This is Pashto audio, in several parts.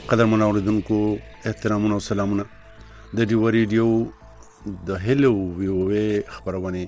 قدرمن اوریدونکو احترامونه او سلامونه د ډیو ریډیو د هلو ویوې خبرونه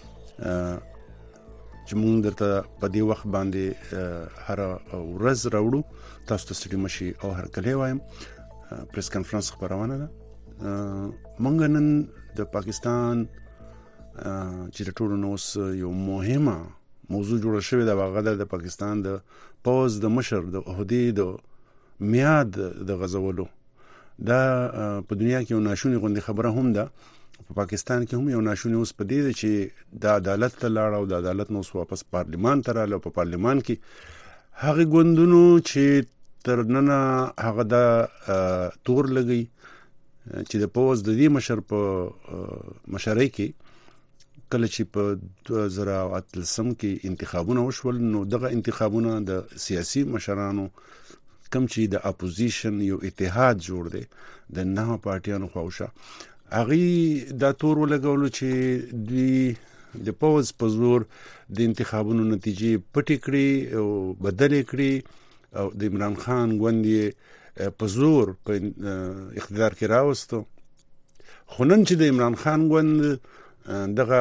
چې موږ درته په دې وخت باندې هر ورځ راوړو تاسو ته ستړي مشي او هر کله وایم پریس کانفرنس خبرونه ده موږ نن د پاکستان چې ټولو نو یو مهمه موضوع جوړ شوې ده هغه د پاکستان د پوز د مشر د عہدې د میاد د غزولو دا په دنیا کې یو ناشونی غونډه خبره هم ده په پاکستان کې هم یو ناشونی اوس په دې چې د عدالت ته لاړ او د عدالت نو واپس پارلیمان ته رااله په پارلیمان کې هغه ګوندونو چې ترننه هغه د تور لګي چې د پوز د دې مشر په مشرۍ کې کله چې په 2013 کې انتخابونه وشول نو دغه انتخابونه د سیاسي مشرانو کم چې د اپوزیشن یو اتحاد جوړ دی د نه پارټیانو خوښه اغي د تور ولګولو چې دوی د پوز په زور د انتخابونو نتیجې پټې کړې او بدلې کړې او د عمران خان ګوندې په زور په اقتدار کې راوستو خونن چې د عمران خان ګوند دغه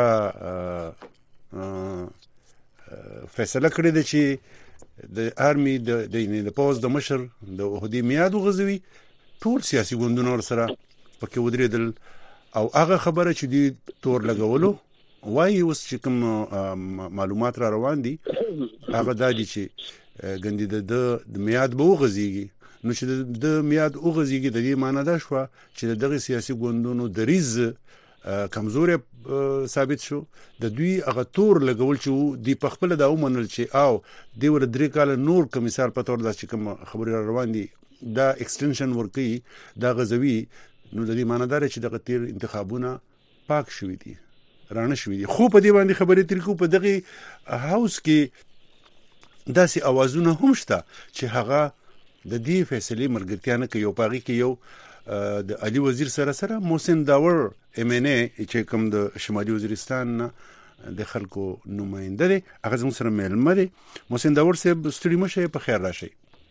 فیصله کړې ده چې د آرمي د پوز د مشر د عہدې میاد غزوي ټول سیاسي ګوندونه سره پکې ودرېدل او هغه خبره چې دی تور لګولو وایي اوس چې کوم معلومات را روان دي هغه د دې چې ګندې د میاد به وغزيږي نو چې د میاد وغزيږي د دې معنی دا شو چې دغه سیاسي ګوندونو دریز کمزوري ثابت شو د دوی هغه تور لګول چې دی په خپل دا ومنل چې او دی ور درې کال نور کمیسار په تور د چې کوم خبري روان دي دا ایکستنشن ورکی دا غزوی نو د دې معنی دار چې دغه تیر انتخابونه پاک شوې دي رانه شوې دي خو په دې باندې خبرې تر کو په دغه هاوس کې داسې اوازونه هم شته چې هغه د دې فیصله مرګتیا نه کوي او پاغي کې یو د علي وزیر سره محسن داور امنه چې کوم د شمالي وزیرستان د خلکو نماینده دی هغه زموږ سره ملمه دی محسن داور صاحب ستړي مشه په خیر راشي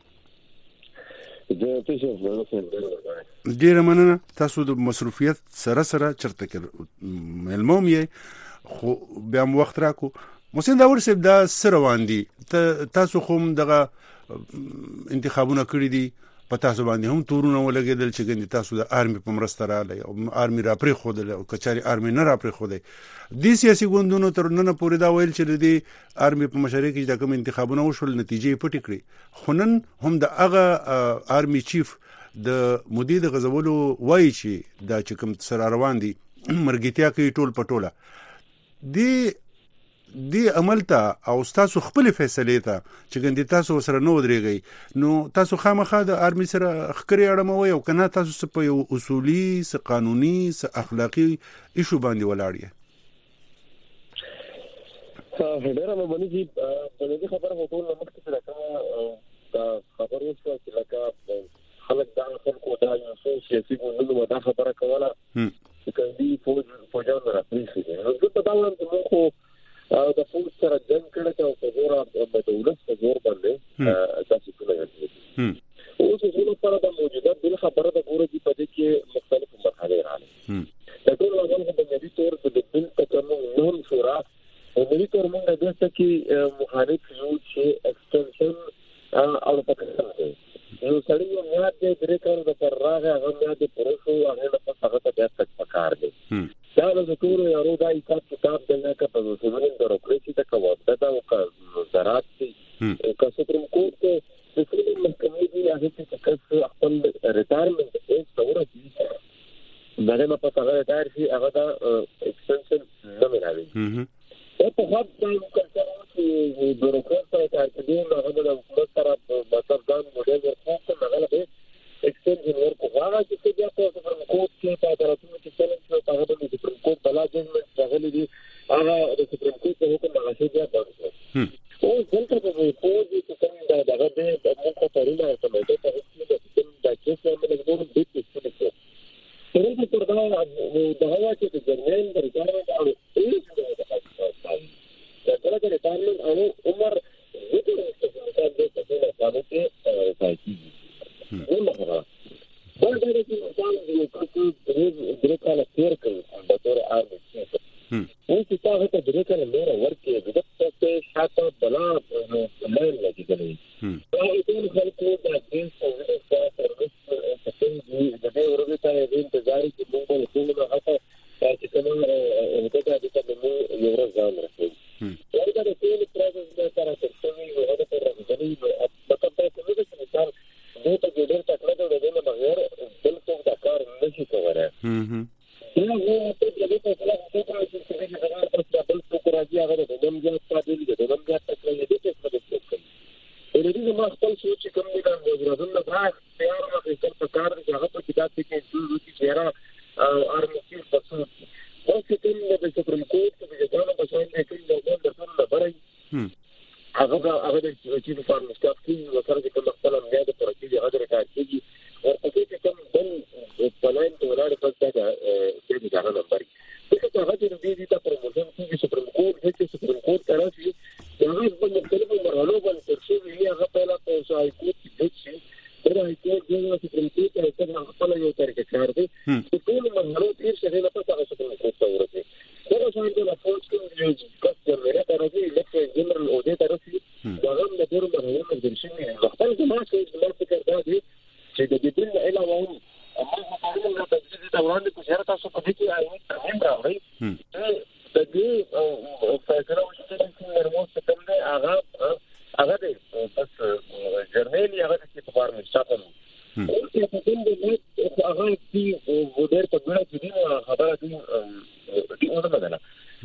ډیره مننه تاسو د مصروفیت سره چرته کې ملموم یې خو بیا وخت راکو محسن داور صاحب دا سره واندي تاسو کوم دغه انتخابونه کړی دي په تاسو باندې هم تورونه ولګیدل چې ګندې تاسو د آرمي په مرسته رااله او آرمي را پرې خودل او کچاري آرمي نه را پرې خوده دي سیاسي ګوندونو تر نن پورې دا ویل چې د آرمي په مشرۍ کې د کوم انتخابونه وشول نتیجې پټې کړې خنن هم د هغه آرمي چیف د مدیر د غزولو وایي چې دا چې کوم سر روان دي مرګتیا کوي ټول پټوله دی عمل ته او تاسو خپل فیصله ته چې ګندې تاسو سره نو درېږي نو تاسو خامخا د آرمي سره خکري اړموي او کنه تاسو په یو اصولي س قانوني س اخلاقی ایشو باندې ولاړی ډېر مې چې په دې خبره هوټل نو مخکې سره دا خبرې چې لکه خلک دا خلکو دا یو سیاسي ګوندونو دا خبره کوله چې کندي فوجان راځي نو زه په دا وړاندې مخ د فوج سره جنگ کړه او په زور د دولت په زور باندې تاسو ټول راځي او چې زموږ لپاره د موجوده بل خبره د ګوره دی په دې کې مختلفو مرحله راغلي د ټول وګړو په دې تور د بل تکمل نون شورا او دې تور موږ د دې کې مخالف یو چې ایکستنشن او پاکستان دی یو سړی یو میاد دې درې کار د پر راغه هغه میاد پروسو هغه په هغه ته بیا تک پکار دی دا د ټول یارو دا حساب کتاب دنه کا په سیمین دروکراسي ته کوي دا او زراعت کا سپریم کورت د سیمین محکمې دی هغه چې خپل ریټایرمنټ ایج تورسي دغه په هغه ریټایر شي هغه دا ایکستنشن نه مراوي په هغه چې دروکراسي ته ترتیب هغه د حکومت سره مطلب دا موډل ورکوي هغه له ایکستنشن ورکو هغه چې بیا په سپریم کورت کې په دراتونو کې څنګه هغه د سپریم کورت بلا ججمنټ راغلي دي هغه د سپریم کورت په حکم هغه شی بیا باندې او څنګه په پوز چې څنګه دغه د موږ په اړه سمجه ته چې د کیسه باندې د دې څه څه څنګه په دا هغه چې د جرمن د ریټایرمنټ او ایج د ریټایرمنټ او عمر د دې څه څه د څه څه د څه څه army chief اوس هغه ته درې کله نور ورکې د څه شاته بلا لاین لګیدلې هغه ټول خلکو د دې څه سروس د دې ورته ته انتظار کې موږ ټول هغه چې کومه هغه د دې یو ورځ ځان راځي دا د ټول پروسس د سره ترڅو هغه ته راځي په کله چې د مثال دې ته ډېر تکلیف د دې نه بغیر بل څه د کار نشي کولای هغه ته د دې په اړه څه راځي چې دا تاسو بل څه راځي هغه د نومځي تاسو د نومځي تاسو د دې څه د دې ما خپل سوچ کوم دي د وزارت نه راځي تیار راځي چې کار د هغه په کتاب کې چې چیرې ارمسی پسو او چې کوم د سپریم کورټ د جګړو په شان د کوم د سره برای هغه د چیف فارم سټاف کې وسره کوم خپل امنیت پر کې هغه راځي ورته چې کوم بل پلاین ته ولاړ پاتې د دې ځای نمبر چې هغه د دې د پروموشن کې سپریم کورټ راځي هغه په مختلفو مرحلو باندې ترڅو هغه په لا شای کوټ کې دا هیڅ د سپریم کورټ ته خپل یو طریقې کار دی چې ټول مرحلو تیر شي نه پاتې هغه سپریم کورټ ته ورسي دا شان د افورس کې یو کس د راځي لکه جنرال اودیټ راځي دا هم د ډیرو مرحلو د شي خپل د ماسه د فکر دا دی چې د دې نه علاوه هم موږ په دې ته وړاندې کوشش تاسو په دې کې هم راوړی د دې فکر او چې نرمو څه کوم دی هغه دی بس جرمني هغه چې په فارم شاپل او چې په دې د هغه چې ودر په ګړه کې خبره دي ونه بدله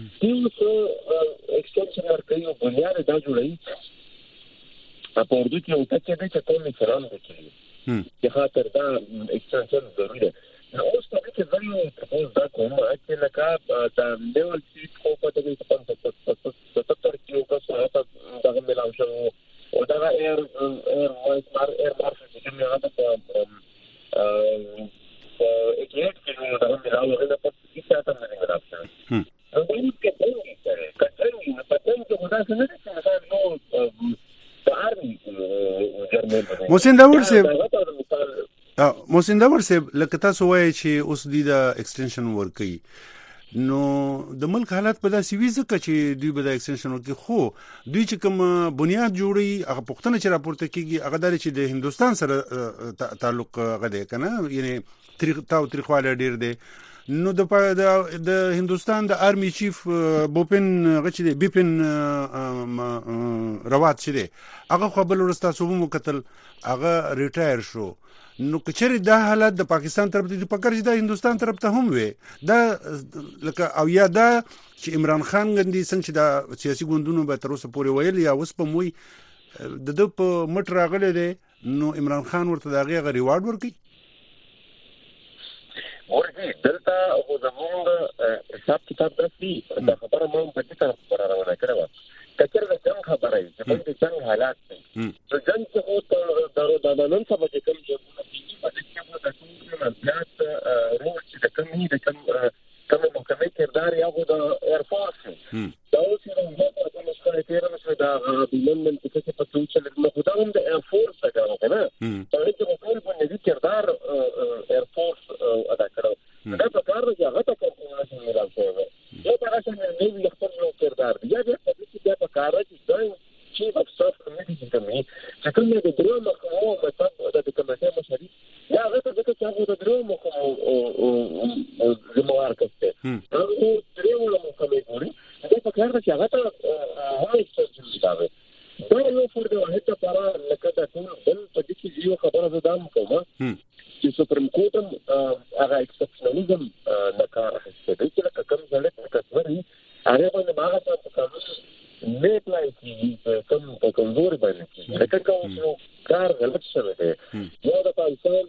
چې ایکستنشن ورکوي او بنیاد دا جوړوي په اردو کې او چې کوم فرام دی چې خاطر دا ایکستنشن ضروري ده نو اوس په دې کې ځای دا کوم چې لکه دا لیول سیټ خو په دې په تطور کې او څه دا ملاو شو او دا ایر مارش چې کوم هغه په اکیټ کې دا ملاو غوډه په کیسه ته نه ملاو شو نو دا کې څنګه په څنګه دا څنګه چې مثلا نو محسن داور صاحب لکه تاسو وایي چې اوس د ایکستنشن ورکي نو د ملک حالات په داسې وی ځکه چې دوی به د ایکستنشن ورکي خو دوی چې کوم بنیاد جوړي هغه پښتنه چې راپورته کیږي هغه د چې د هندستان سره تعلق غده کنه یعنی تاریخواله ډیر دی نو د هندستان د آرمی چیف بوپن غچ دی بیپن روات شه دی هغه خپل ورستا صوبو قتل هغه ریټایر شو نو کچری دا حالت د پاکستان طرف ته پکړ چې د هندستان طرف ته هم وي دا لکه او یا دا چې عمران خان غندي څنګه چې د سیاسي ګوندونو به تر اوسه پورې ویل یا اوس په موي د په مټ راغله دي نو عمران خان ورته دا غي ریوارډ ورکي ورته دلته هو زموږ حساب کتاب داسي دا خبره مو په دې طرف راوړل کړو کچر د څنګه خبره چې په دې څنګه حالات دي چې څنګه څه د نن سبا کې کوم چې په دې کې په تاسو نه بلات روح چې د کمی د کوم محکمې کردار یا د ایر فورس دا چې موږ په مسله کې راځو دا بلندن چې په څو چې له خدای هم د ایر فورس څخه کنه دا چې په ټول باندې کردار ایر فورس ادا کړو دا په کار کې هغه ته کوم نه راځي دا هغه چې نه وي خپل کردار دی یا د په کار کې دا چې په څه کمیټي کوي چې کومه د درو مخاو مطلب د کمیټې مشري یا هغه ته چې هغه د درو مخاو زموږ کسته هغه درو مخاو ګوري دا په کار کې هغه ته وایي چې دا یو فرد واحد لپاره لکه دا ټول بل په دې کې یو خبره زدان کوم چې سپریم کورټ هغه ایکسپشنالیزم نه کار اخیسته دی چې کوم ځای ته کتوري هغه باندې هغه څه کوم نه پلان کې کوم کمزوري باندې لکه کوم کار غلط شوی دی یو د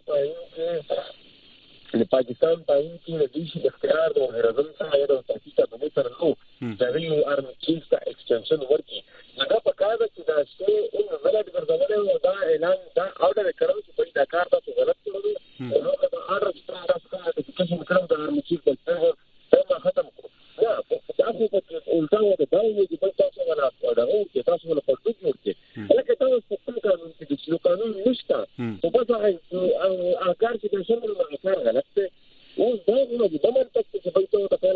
پاکستان په ان کې د دې اختیار د هرزم څخه د تاسیسه باندې تر نو د ریو ارمی چیف کا ایکستنشن ورکی دا په کار چې دا څه ان بلد ګرځول او دا اعلان دا اورډر کړو چې دا کار تاسو غلط کړو نو دا اورډر چې تاسو کومه د کشم کړم د ارمی چیف د څنګه دا ختم کړو یا تاسو په الټاو د داوی چې تاسو ولا دا او چې تاسو ولا په ټوټ ورته لکه تاسو په خپل قانون کې چې قانون نشته او په هغه کار چې د شمول کار غلط دی او دا نو د منطق چې په توګه د پیل قانون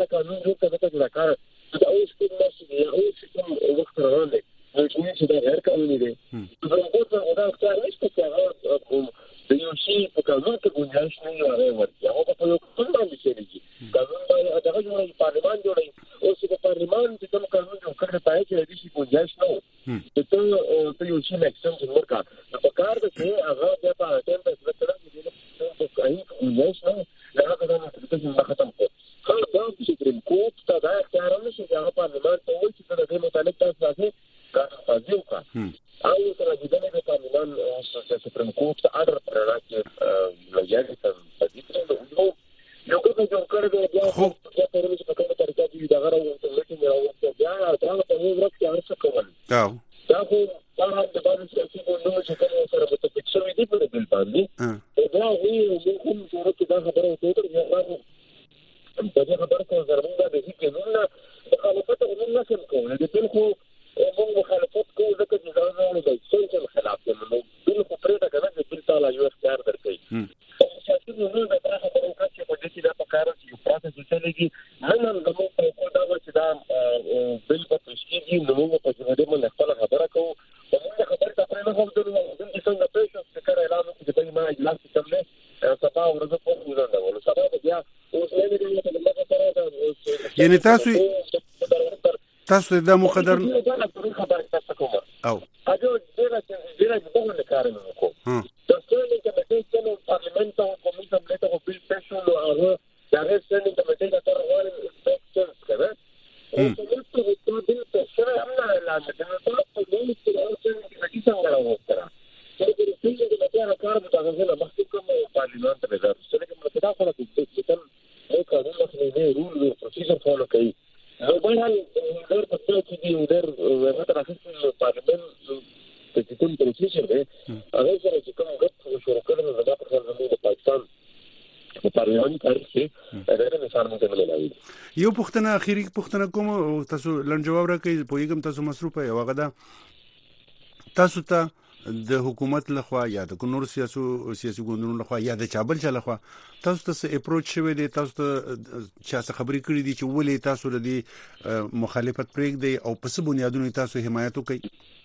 یو څه د کار دا اوس کوم څه دی اوس کوم وخت راغلی نو چې دا غیر قانوني دی نو موږ دا ښکار نشته چې هغه د یو شي په قانون کې ګنجایش نه لري ورته هغه په یو قانون باندې شریږي قانون باندې هغه جوړي پارلمان جوړي او چې پارلمان چې کوم قانون جوړ کړی پای کې د شي ګنجایش نه وو ته یو شي میکسیم ورکا په کار د چې هغه د په ټیم په څیر د کوي ګنجایش نه هغه د نوټیفیکیشن ختم کړ خو دا چې سپریم کورټ ته دا اختیار نه شي هغه پارلمان ته وایي چې د دې متعلق تاسو راځي قانون کا او سره د پارلمان او سپریم کورټ ته اډر راځي لږه څه دې یو کوم جوړ کړی دی خو دا په لږه په کومه طریقه دی دا غواړم چې راوځي بیا دا په یو ورځ کې هر څه کول دا خو دا د باندې چې نو چې کوم سره متفق شوی دی په دې باندې دا وی موږ هم چې دا خبره وکړو یا په دې خبره کې زرمنده د هیڅ نه مخالفت نه نشم کولای د بل خو موږ مخالفت کوو ځکه چې دا نه دی چې خلاف دی نو بل خو پرې دا کنه چې بل تعالی یو اختیار درکړي چې نو دا خبره کوي چې په دې کې دا پکاره چې پروسس وچلېږي نن د موږ په دا چې دا بل په تشکیل نو موږ په دې باندې خپل خبره کوو موږ خبره تاسو نه هم درو د څنګه پېښه چې کړه اعلان وکړي چې ما اجلاس کوله سبا ورځ په وګورم دا ول سبا بیا اوس نه دی چې موږ سره یعنی تاسو د مقدر او اجو ډیره د کار نه کو د ستوري کمیټې چې پارلیمنت او کمیټه ملته او بل پېښو نو هغه دا ستوري کمیټې د تر وړ انسپکټر کړه او څه څه د دې په سره نه لاندې دا ټول په دې کې راځي چې څنګه راوځي چې د دې د لپاره کار د تاسو نه مخکې کوم پارلیمنت ته راځي چې کوم څه دا خلک چې کوم یو قانون نه رول او پروسیجر فالو کوي نو بهر در په څه کې دی در ورته راځي پارلیمنت چې کوم پروسیجر دی هغه سره چې کوم غوښتنه شروع کړل نو دا په څیر د پاکستان په پارلیماني تاریخ کې دا مثال مونږ ته ملایي یو پوښتنه اخیری پوښتنه کوم او تاسو لنډ جواب راکړئ په یوګم تاسو مصروف یو هغه دا تاسو ته د حکومت لخوا یا د نور سیاسي ګوندونو لخوا یا د چابل چا لخوا تاسو ته اپروچ شوی دی تاسو ته چا څه خبرې کړې دي چې ولې تاسو د مخالفت پرېږدئ او په څه بنیادونو تاسو حمایت وکړئ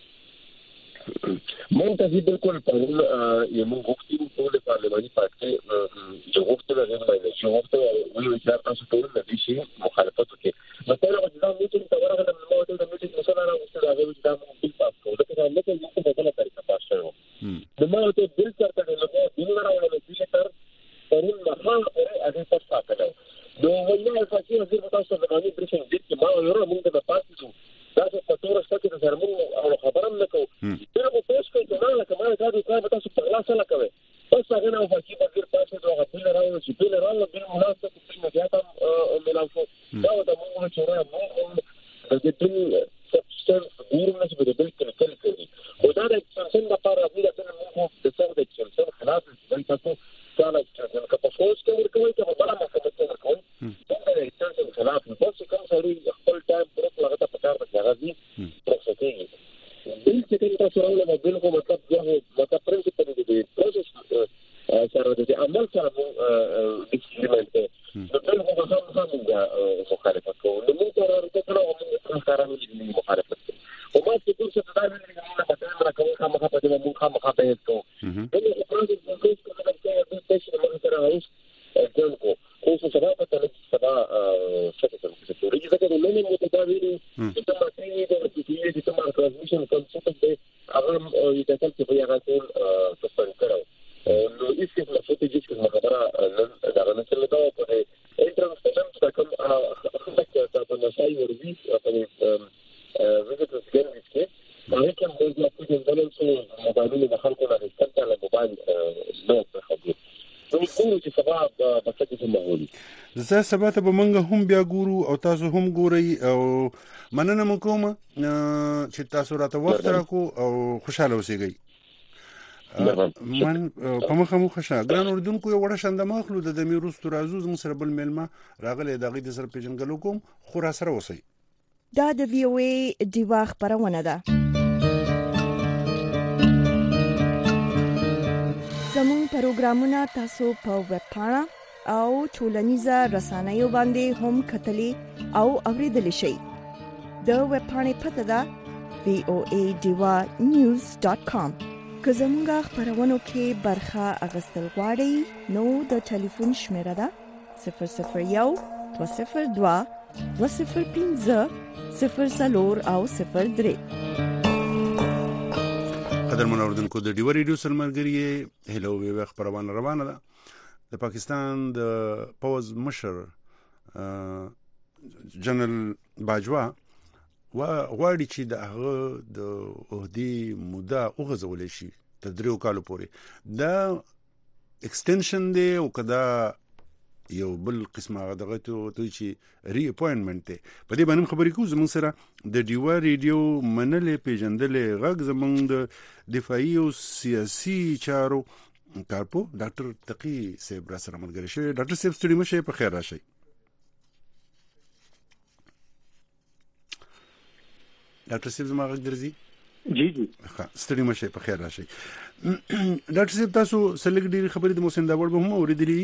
مونږ ته بالکل په یو غوښتنه ټول پارلماني پارټي یو غوښتنه غواړي چې غوښتنه ولې چې تاسو ټول د دې شي مخالفت وکړي مثلا دا میټینګ ته ورغلم نو د میټینګ مثلا راوستل هغه چې دا موږ پاس کوو دا څنګه نه کوي چې په بل طریقه پاس شوی نو ما ته بل څه ته نو بل راوړل چې تر پرون مخه هغه پاس کاټل نو ولې چې هغه تاسو د باندې برېښنا دې چې ما یو موږ د پاسو دا څه په تور شته چې زرمون او خبرم نه کوو دا په پوس کې چې نه کمال دا د کار تاسو په لاس نه کوي بس هغه نو فاکي بغیر پاسه دا غوښتل راوړل چې بل راوړل بل مناسب چې نه جاته ملامت دا د موږ چې راوړل د دې سبستانس ګورنه چې د بل کل کوي او دا د څنګه لپاره د موږ د څنګه د څنګه خلاص د تاسو څنګه چې په فوس کې ورکوي چې په بل مخه ته ورکوي دا د څنګه خلاص بس کوم سړي خپل ټایم پر هغه ته پکار دی راځي پروسیجر بل چې تاسو راولې بل کوم مطلب یو مطلب پرنسپل دی پروسس سره د عمل سره ایکسپریمنت د بل کوم څه دا مخالفت کوو نو موږ راځو چې کارونه دې مخالفت او ما چې څه دا ویل چې موږ په تاسو راکوو خامخا په دې موږ خامخا په یو کوو دا پروسس د څه د سره اوس ځکه اوس سبا په تل سبا څه څه ورته ځکه د نن متداوی چې تاسو د چې تاسو ترانزیشن کنسپټ دی هغه یو څه چې په هغه ټول څه کړو نو هیڅ څه ستراتیژي چې هغه دا نه څه دا په انټرنیشنل دا کوم تاسو نه شای ورزي په ویډیو سکین کې هغه کوم د خپل ځان سره موبایل د خلکو نه استفاده له موبایل نو په خبرې نو چې سبا په څه کې مهولي زه سبا ته به منګه هم بیا ګورو او تاسو هم ګورئ او مننه مکوم چې تاسو راته وخت راکو او خوشاله اوسئ من په مخه مو خوشاله ګران اوردونکو یو وړه شاند مخلو د میروستو رازو زموږ سره بل ملما راغلی دغه د سر پیژنګلو کوم خو را سره اوسئ دا د وی او ای دیوا خبرونه ده زموږ پروګرامونه تاسو په ویب پاڼه او ټولنیزه رسنیو باندې هم کتلې او اوریدلې شئ. د ویب پاڼې پته ده voadivanews.com. که زموږه خبرونو کې برخه اخیستل غواړئ نو د ټلیفون شمیره ده 001 202 205 04 او 03. قدرمن اوردونکو د ډیو ریډیو سلمګری هلو وی خبرونه روانه ده. د پاکستان د پوز مشر جنرال باجوا غواړي چې د هغه د عہدې موده وغځول شي تر 3 کالو پورې. دا ایکستنشن دی او کدا یو بل قسمه دغه ته چې ری اپوینټمنت دی. په دې باندې خبرې کوو. زموږ سره د ډیو ریډیو منلې پیژندلې غږ زموږ د دفاعي او سیاسي چارو کارپو ډاکټر تقی صاحب را سره ملګری شوی. ډاکټر صاحب ستړي مشه، په خیر راشئ. ډاکټر صاحب زما غږ درځي؟ جی ستړي مشه، په خیر راشئ. ډاکټر صاحب تاسو سلګ ډېری خبرې د محسن داوړ به هم اوریدلې.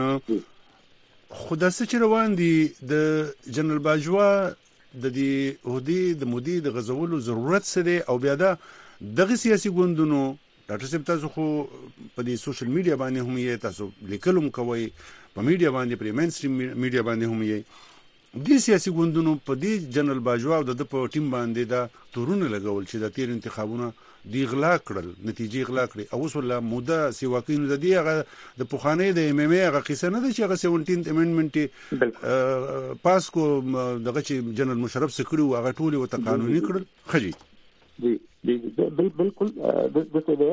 خدا څه چې روان دي د جنرال باجوا د دې عہدې د مودې د غزولو ضرورت څه دی او بیا دا دغه سیاسي ګوندونو ډاکټر صاحب تاسو خو په دې سوشل میډیا باندې هم یې تاسو لیکلم کوي، په میډیا باندې پر مین سټریم میډیا باندې هم یې دې سیاسي ګوندونو په دې جنرال باجوا او د په ټیم باندې دا تورونه لګول چې د تیر انتخابونو دی غلا کړل، نتیجې غلا کړې او وسله موده سی واقعي د دې هغه د پوخانې د ام ام ای هغه قصه نه ده چې هغه 17th امندمنت پاس کو دغه چې جنرال مشرف سکړو هغه ټول او قانوني کړل. خجی جی بالکل دغه دی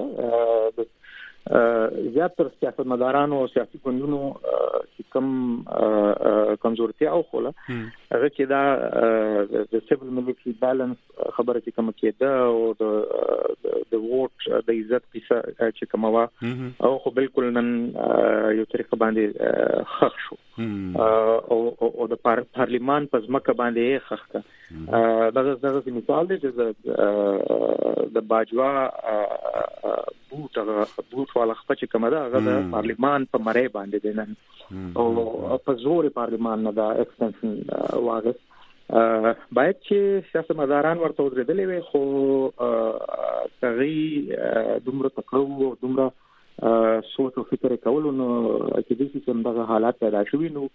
زیاتره سیاستمدارانو او سیاسي ګوندونو چې کم کمزورتیا او خوله هغه چې دا د سیول ملټری بالانس خبره چې کوم کېده او د ووټ د عزت چې کوم وا او خو بالکل نن یو طریقه باندې خخ شو او د پارلیمان په ځمکه باندې خخ کا. دغه مثال دی چې د باجوا بوت والا خپل چې کومه ده هغه د پارلیمان په مړې باندې دی نن او په زور پارلیمان نه دا ایکستنشن واغس. باید چې سیاستمداران ورته ودرېدلې وي خو هغه دومره تکړه او دومره سوچ او فکر کول نو چې دې څنګه حالات پیدا شوي نو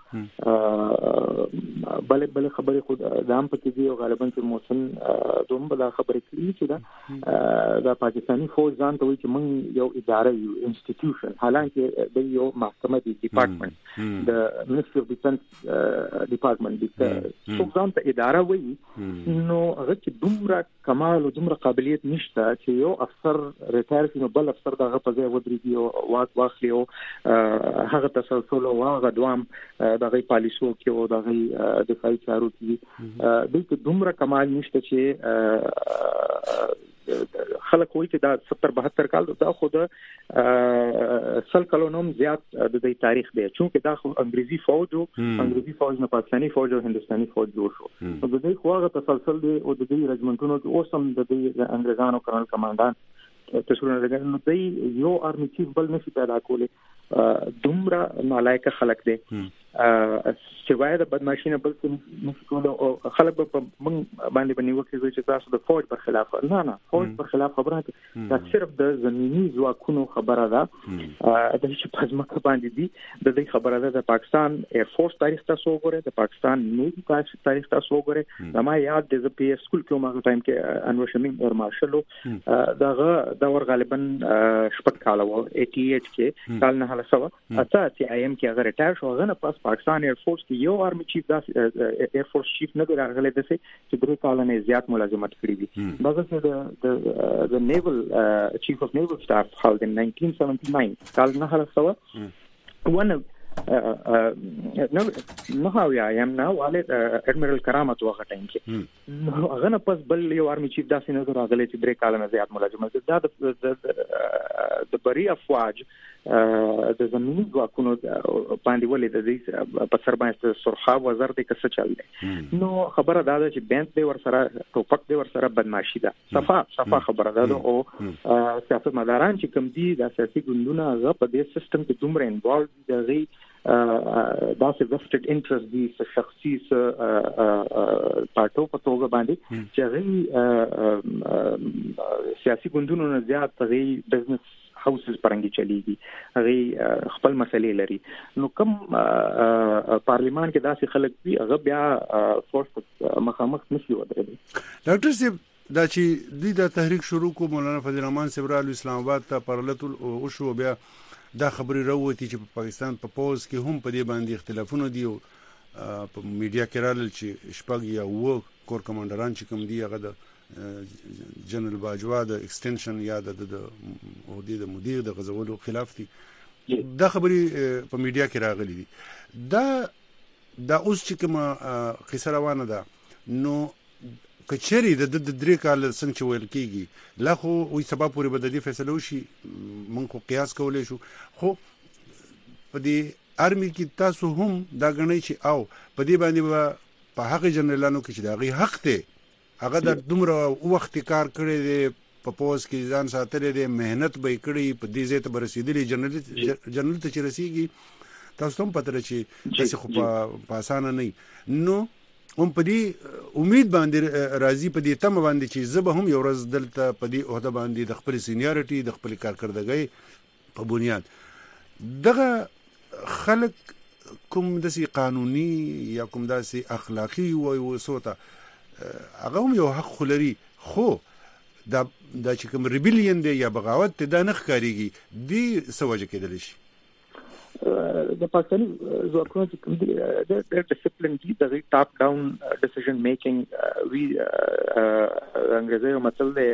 بل خبرې خود دام پکې دی او غالبا چې محسن دوم بل خبرې کوي چې دا پاکستاني فوج ځان ته وایي چې موږ یو اداره یو انسټیټیوشن حالانکه د یو محکمه دی ډپارټمنټ د منیسټری اف ډیفنس ډپارټمنټ دی څو ځان ته اداره وایي نو هغه چې دومره کمال او دومره قابلیت نشته چې یو افسر ریټایر شي نو بل افسر دغه په ځای ودرېږي او واخلي او هغه تسلسل او هغه دوام دغه پالیسو کې او دغه دفاعي چارو کې دلته دومره کمال نشته چې خلک وایي چې دا 70-72 کال دا خود سل کلونم زیات د دې تاریخ دی چې دا خو انګریزي فوج نه پاکستاني فوج او هندستاني فوج جوړ شو. د دې خو هغه تسلسل دی او د دې رجمنټونو کې اوسم د دې انګریزانو کرنل کمانډان تاسو نه دی یو آرمي چیف بل نشي پیدا کولی. دومره نالایق خلک دي چې وایي د بدمعشي نه بل څه نشي کولی او خلک په موږ باندې نیوکه کوي چې تاسو د فوج پر خلاف نه فوج پر خلاف خبره دا صرف د زمینی ځواکونو خبره ده د چې په ځمکه باندې دي د دې خبره ده. د پاکستان ایر فورس تاریخ تاسو وګورئ، د پاکستان نیوی تاریخ تاسو وګورئ. ما یاد د پی ایس سکول کې ما ټایم کې انور شمیم ایر مارشل دغه دا ور غالبا شپږ کال و 88 کې کال نه سوا اته چې ایم کې هغه ریټایر شو. هغه نه پاس پاکستان ایر فورس کې یو آرمي چیف دا ایر فورس چیف نه راغلی د چې درې کال نه زیات ملازمت کړی دي. دغه د نیویل چیف اف نیویل سټاف هاولد ان 1979 کال نه سوا one of نو هاویا یم نو والد اډمیرال کرامت وغه ټایم کې هغه نه پس بل یو آرمي چیف داسې نه راغلی چې درې کال نه زیات ملازمت دا د بری افواج د زمینی ځواکونو باندې ولې د دې په سر باندې سرخا وزر د کس چل دی. نو خبره دا ده چې بنت دی ور سره ټوپک دی ور سره بدمعشي ده. صفه خبره ده او سیاستمداران چې کوم دي د سیاسي ګوندونو هغه په دې سیستم کې دومره انوالو دي دا څه vested interest دي شخصي پارټو په توګه باندې چې هغه سیاسي ګوندونو نه زیات هغه بزنس هاوسز پرنګي چلیږي هغه خپل مسلې لري نو کوم پارلیمان کې داسې خلک دي هغه بیا فورس مخامخ نشي ودرېدي. ډاکټر صاحب دا چې د تحریک شروع کو مولانا فضل الرحمن صبرال اسلام آباد ته پرلت او شو بیا دا خبري راوتی چې په پاکستان په پوز کې هم په دې باندې اختلافونه دي او په میډیا کې راغلل چې شپږ یا و کور کمانډران چې کوم دي هغه د جنرال باجوا د ایکستنشن یا د عہدې د مدیر د غزولو خلاف دي دا خبري په میډیا کې راغلي دي دا اوس چې کوم قصه روانه ده نو کچري د درې کال څنګه چې ویل کیږي لا خو وي سبب پورې بددي فیصله وشي مونږ خو قیاس کولای شو خو په دې ارمي کې تاسو هم دا غنئ چې او په دې باندې په حق جنرالانو کې چې دا غي حق ته هغه د دومره وخت کار کړی دی په پوز کې ځان ساتلې دی مهنت به کړی په دې ځای ته رسیدلی جنرال ته چې رسیږي تاسو هم پته چې تاسو خو په اسانه نه نو هم په دې امید باندې راضي په دې تم باندې چې زه به هم یو ورځ دلته په دې عہده باندې د خپل سینیارټي د خپل کارکردګۍ په بنیاد دغه خلک کوم داسې قانوني یا کوم داسې اخلاقی وسوته هغه هم یو حق خلري خو دا چې کوم ریبلیون دی یا بغاوت ته دا نه ښکاریږي دی سوجه کېدل شي د پاکستاني ځواکونو چې کوم دي د ډیسپلین دي د ټاپ ډاون ډیسیژن میکینګ وی انګریزي متل دی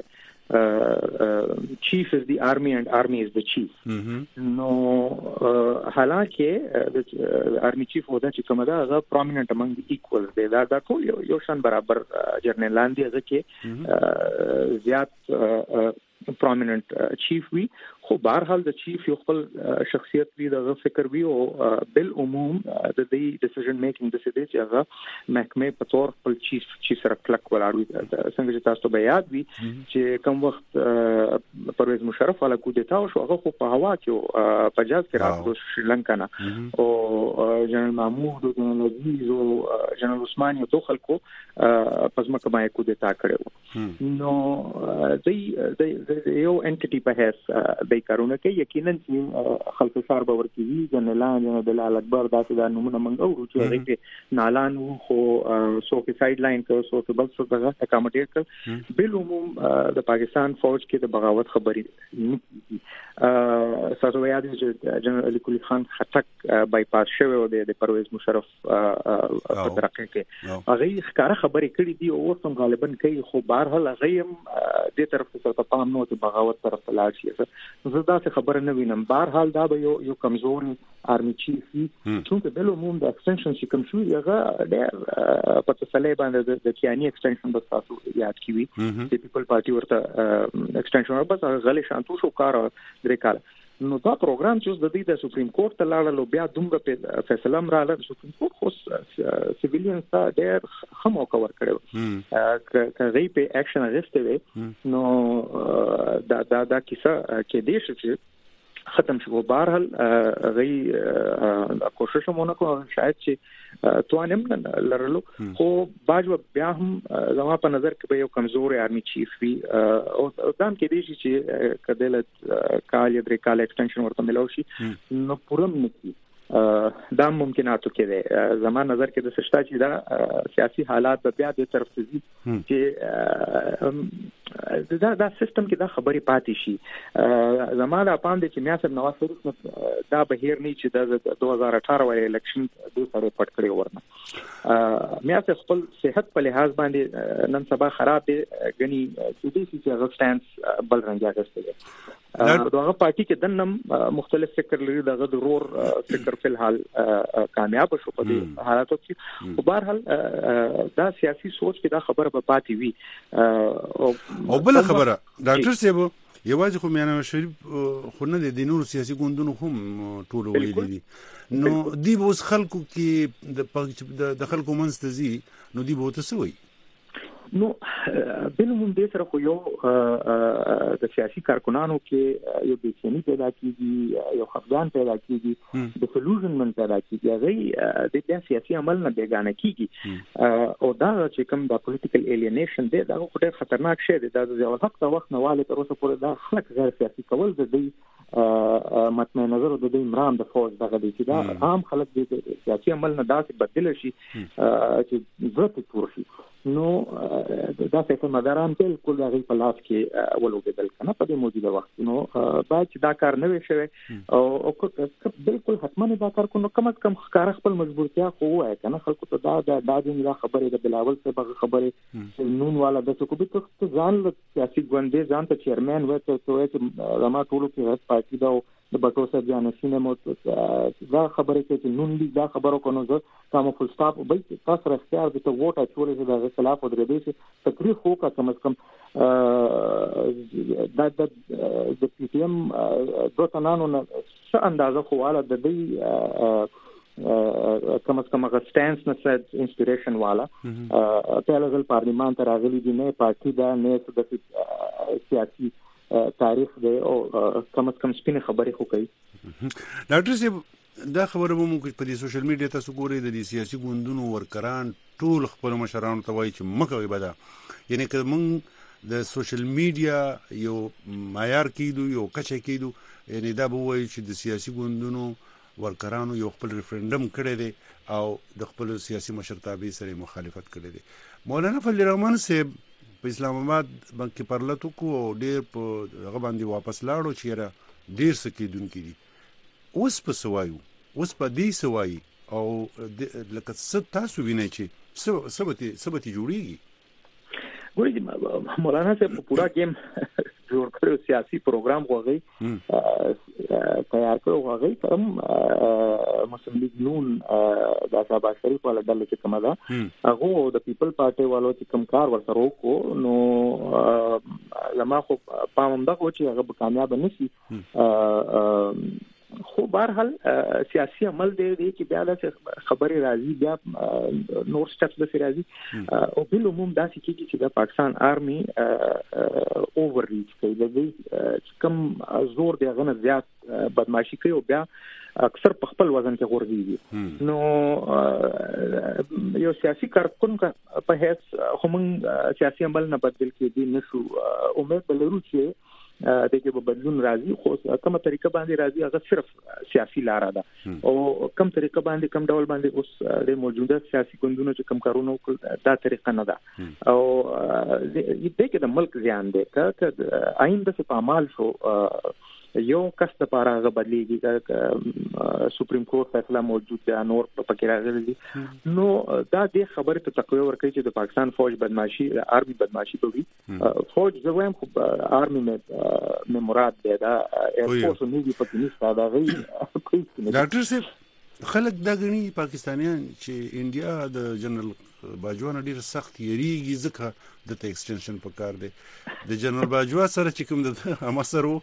chief is the army and army is the chief. نو حالانکه د army chief ودا چې کومه ده هغه prominent among the equals دی دا ټول یو شان برابر جرنالان دي هغه کې زیات prominent chief وی خو بهرحال د چیف یو خپل شخصیت وی د فکر وی او بل عموم د دې ډیسیژن میکینګ د سده چې هغه محکمه په تور خپل چیف سره کلک ولاړ څنګه چې تاسو به یاد وي چې کوم وخت پرویز مشرف والا کو دیتا او هغه خو په هوا کې په جاز کې راغلو شریلانکا نه او جنرال محمود او جنرال عزیز او جنرال عثمان یو خلکو پزما کمای کو دیتا کړو نو د یو انټیټي په هیڅ د کارونه کې یقینا چې خلک سار باور کوي جنرالان جنرال اکبر داسې د نمونه منغو چې هغه کې نالان خو سو په سایډ لاین کو سو په بل څه دغه اکاموډیټ کړ بل عموم د پاکستان فوج کې د بغاوت خبري تاسو یاد چې جنرال علي کلی خان خټک بایپاس شوی و د پرویز مشرف په ترقه کې هغه ښکارا خبري کړې دي او هم غالبا کوي خو بهرحال هغه هم د طرف څخه پام نو ته بغاوت طرف ته لاړ شي زه دا څه خبره نه وینم بهرحال دا به یو کمزور آرمي چیف چې بل عموم د ایکستنشن چې کوم شو هغه ډېر په تسلی باندې د کیانی ایکستنشن د تاسو یاد کیوي د پیپل پارټي ورته ایکستنشن بس غلې شانتو شو کار درې کال نو دا پروګرام چې د دې د سپریم کورټ ته لاړل بیا دومره په فیصله رااله سپریم کورټ خو سیویلین ته ډېر هم کور کړو کغې په اکشن اغسته وي نو دا کیسه کې دې چې ختم شو بهرحال غي کوشش مونږ کوو شاید چې توانم لرلو خو باجو بیا هم زما په نظر کې به یو کمزور آرمي چیف وي او دام کې دي چې کدل کال درې کال ایکستنشن ورته ملو شي نو پورم نکي دا ممکناتو کې ده زما نظر کې د سشتا چې دا سیاسي حالات په بیا د طرف ته دي چې دا سیستم کې دا خبري پاتې شي زما د پام دي چې میاسر نواز شریف دا بهیر نه چې د 2018 وای الیکشن د سره پټ کړی ورنه میاسر خپل صحت په لحاظ باندې نن سبا خراب دي غني چې هغه سټانس بل رنګه غسته دغه پارټي کې دنم مختلف فکر لري دغه ضرور فکر په الحال کامیاب شو په دې حالاتو کې او بهرحال دا سیاسي سوچ کې دا خبره په پاتې وي او بل خبره ډاکټر صاحب یوازې خو میانه شریف خو نه د نور سیاسي ګوندونو هم ټول ویلي دي نو دی اوس خلکو کې د خلکو منځ ته زی نو دی به تاسو وي نو بلهم دې سره خو یو د سیاسي کارکونانو کې یو بېچینی پیدا کیږي، یو خفګان پیدا کیږي، د سولوشنمنت پیدا کیږي، هغه د دې سیاسي عمل نه بیگانه کیږي او دا چې کوم د پولیټیکل الیینیشن دی دا خو ډېر خطرناک شی دی. دا د وخت نواله تر اوسه پورې دا خلک غیر سیاسي کول د دې مطمئن نظر د دې عمران د فوج دغه دی چې دا عام خلک د سیاسي عمل نه داسې بدل شي چې ضرورت تور شي. نو دا څه مداران بالکل هغه په لاس کې ولوبېدل کنه په دې موجوده وخت. نو باید چې دا کار نه وي شوی او بالکل حتما دا کار کو نو کم از کم ښکار خپل مجبورتیا خو وای کنه خلکو ته دا د خبرې د بلاول څخه خبرې نون والا د څه کو به ځان له سیاسي ګوندې ځان ته چیرمن وته ته رما ټولو کې هڅه پاتې دا د بټو سره جانشینه مو دا خبره کې چې نون دي دا خبرو کو نو زه کوم فل سټاپ بل تاسو راځي د ته ووټ اچولې چې د خلاف درې دې تقریر خو کا کم از کم د پی ټی ایم دوه تنانو نه څه اندازه خو والا د دې کم از کم هغه سټانس نه سره انسپیریشن والا په لږ پارلیمان ته راغلي دي نه پارټي دا نه د سیاسي تاریخ دی او کم از کم سپینه خبرې خو کوي. ډاکټر صاحب دا خبره مو په دې سوشل میډیا تاسو ګورئ د سیاسي ګوندونو ورکران ټول خپل مشرانو ته وایي چې مکوې بدا، یعنی که موږ د سوشل میډیا یو معیار کیدو یو کچه کیدو یعنی دا به وایي چې د سیاسي ګوندونو ورکرانو یو خپل ریفرندم کړی دی او د خپل سیاسي مشرتابه سره مخالفت کړی دی. مولانا فضل الرحمن صاحب په اسلام آباد باندې پرلتو کو او ډیر په هغه باندې واپس لاړو چې را ډیر سکیدونکو دي. اوس په سوایو اوس په دې سوای او لکه څه تاسو وینئ چې سبتی جوړیږي. ګورې مولانا صاحب په پورا ګیم جوړ کړو سیاسي پروګرام غوږی تیار کړو غوږی کوم مسلم لیگ نون د شهباز شریف والا ډله چې کومه ده هغه د پیپل پارټي والو چې کوم کار ورسره وکړو نو لما خو پام دا چې هغه کامیاب نشي خو بهرحال سیاسي عمل دی چې بیا د خبرې راځي بیا نور سټپس د راځي او بل عموم دا چې د پاکستان آرمي اوور ریچ کوي د دې کم زور دی غنه زیات بدمعشي کوي او بیا اکثر په خپل وزن کې غورځي. نو یو سیاسي کارکون په هیڅ هم سیاسي عمل نه بدل کېدی نشو. امید بلرو چې دغه په بدلون راځي خو کومه طریقه باندې راځي هغه صرف سیاسي لار ده او کوم طریقه باندې کوم ډول باندې اوس د موجوده سیاسي ګوندونو چې کوم کارونه وکړي دا طریقه نه ده او دغه د ملک ځان دی که آئنده په عمل شو یو کس د پاره غ بدلیږي سپریم کورټ فیصله موجود دی نور په کې راغلي نو دا د خبره ته تقوی ورکړي چې د پاکستان فوج بدمعشي آرمي بدمعشي کوي فوج زویم خو آرمي مې مراد دی دا ایرفورس نو دی په کې نشته دا غي ډاکټر صاحب خلک دا غني پاکستانیان چې انډیا د جنرال باجوا نه ډیر سخت یریږي ځکه د ایکسټنشن په کار دی د جنرال باجوا سره چې کوم د امسرو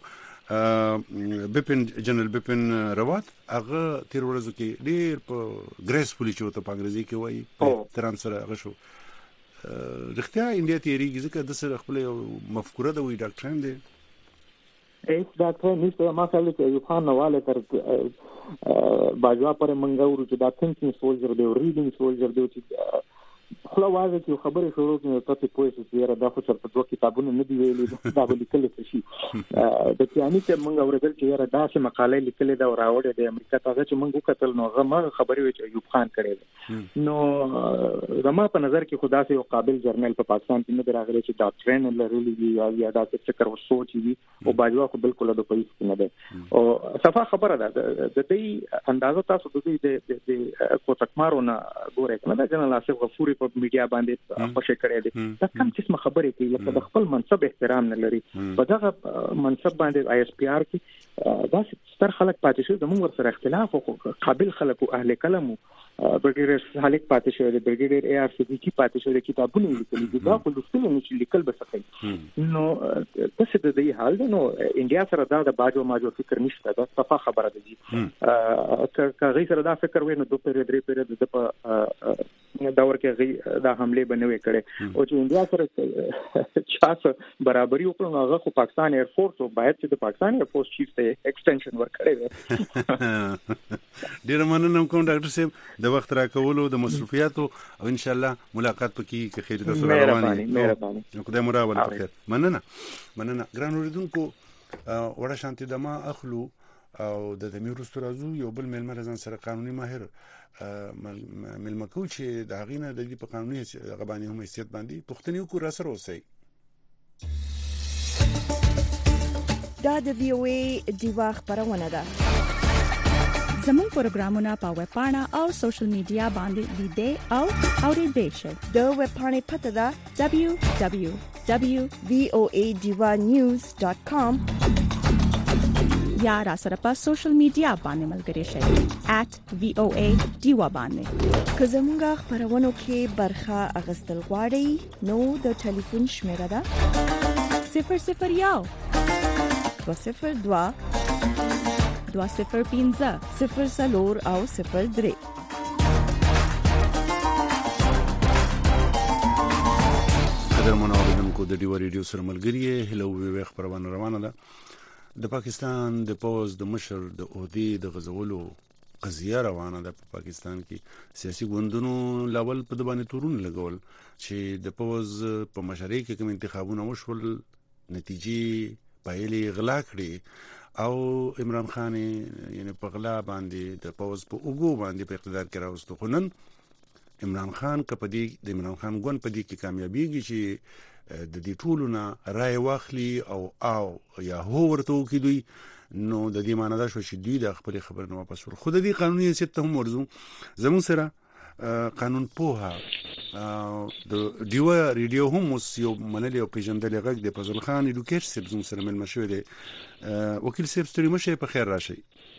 جنرال بپن روات هغه تیر ورځو کې ډیر په ګریسفولي چې ته په انګریزي کې وایي تران سره هغه شو رښتیا انډیا تیریږي ځکه د سره خپل مفکوره د وی ډاکټران دی ایس ډاکټر نشته ما خیال کې یو خان نواله تر باجوا پر منګورو چې دا تھنکینګ سولجر دی ریډینګ سولجر دی چې خلا واځي چې خبره شروع کړي ته پوهې چې یاره دا خو چرته دوه کتابونه نه دی ویلي دا به لیکل شي د کیانی چې موږ اورېدل چې یاره دا چې مقاله لیکلې دا راوړې د امریکا ته چې موږ وکتل نو هغه خبرې وي چې ایوب خان کړي نو زما په نظر کې خدا سي یو قابل جرنل په پاکستان کې نه راغلی چې ډاکټرین لري یا دا څه کار وسوچ وي او باجوا خو بالکل د پیسې کې نه ده او صفه خبره ده د دې اندازو تاسو د دې د کوټکمارونه ګورئ کنه دا جنرال آصف غفوري په میډیا باندې خوشی کړی دی دا کوم څه خبرې کوي لکه د خپل منصب احترام نه لري په دغه منصب باندې آی اس پی آر کې دا ستر خلک پاتې شو د موږ سره اختلاف او قابل خلک او اهل کلام برګیډیر سالک پاتې شوی دی برګیډیر AR صدیقی پاتې شوی دی کتابونه لیکلي دي دا خو لوستل نه شي لیکل به سکي نو تاسو د دې حال نو انډیا سره دا د باجو ماجو فکر نشته دا صفه خبره ده که غي سره دا فکر ویني دوه پیر درې پیر د په داور کې غي دا حمله بنوي کړي او چې انډیا سره چاته برابرۍ وکړو هغه خو پاکستان ایر فورس او باید چې د پاکستان ایر فورس چیف ته ایکسټنشن ورکړي ډیر مننه کوم ډاکټر صاحب د وخت راکولو د مصروفیاتو او ان شاء الله ملاقات پکې که خیر تاسو رواني نو خدای مو راوړي په خیر مننه ګران اوریدونکو وړه شانتي دما اخلو او د دمیرو سترازو یو بل ملمر ځان سره قانوني ماهر ملمکو چې د غینه د دې په قانوني غباني هم حیثیت باندې پښتني کو را سره اوسئ دا د VOA دیوا خبرونه ده زموږ پروګرامونه په ویب پاڼه او سوشل میډیا باندې لیدئ او اوریدئ شئ د ویب پاڼې پته ده www.voadivanews.com یا را سره په سوشل میډیا باندې ملګري شئ @VOA دیوا باندې که زموږ خبرونه کې برخه اغستل غواړئ نو د ټلیفون شمیره ده 001 202 205 0 او 03 قدرمن اوریدونکو د ډیو ریډیو سره ملګری هلو وی خبرونه روانه ده د پاکستان د پوز د مشر د عہدې د غزولو قضیه روانه ده په پاکستان کې سیاسي ګوندونو لاول په دبانې تورون لګول چې د پوز په مشرۍ کې کوم انتخابونه وشول نتیجې پایلې غلا کړې او عمران خان یعنی په غلا باندې د پوز په اوګو باندې په اقتدار کې راوستو خو نن عمران خان کپدی د عمران خان ګوند په دې کې کامیابیږي چې د دې ټولو نه رائے واخلي او یا هو ورته کیدوي نو د دې معنی دا شو چې دوی د خپل خبر نه واپس ور خو د دې قانوني حیثیت ته هم ورزو زموږ سره قانون پوها د ډیو ریډیو هم یو منلي او پیژندل غږ د فضل خان ایډوکیټ سیب زموږ سره مل مشوي دی وکیل سیب ستړي مشه په خیر راشي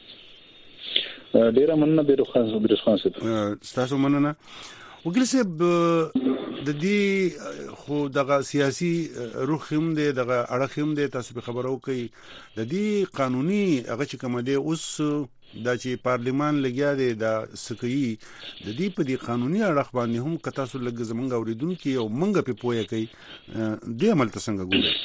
ډیر مننه ډیر خان صاحب تاسو مننه وکیل صاحب د دې خو دغه سیاسي روح هم دی دغه اړه هم دی تاسو به خبرو کوي د دې قانوني هغه چې کوم دی اوس دا چې پارلیمان لګیا دی دا سکی د دې په دې قانوني اړه باندې هم کتا سو لګ زمونږ اوریدونکو او منګه په پوهه کوي دې عمل ته څنګه ګوري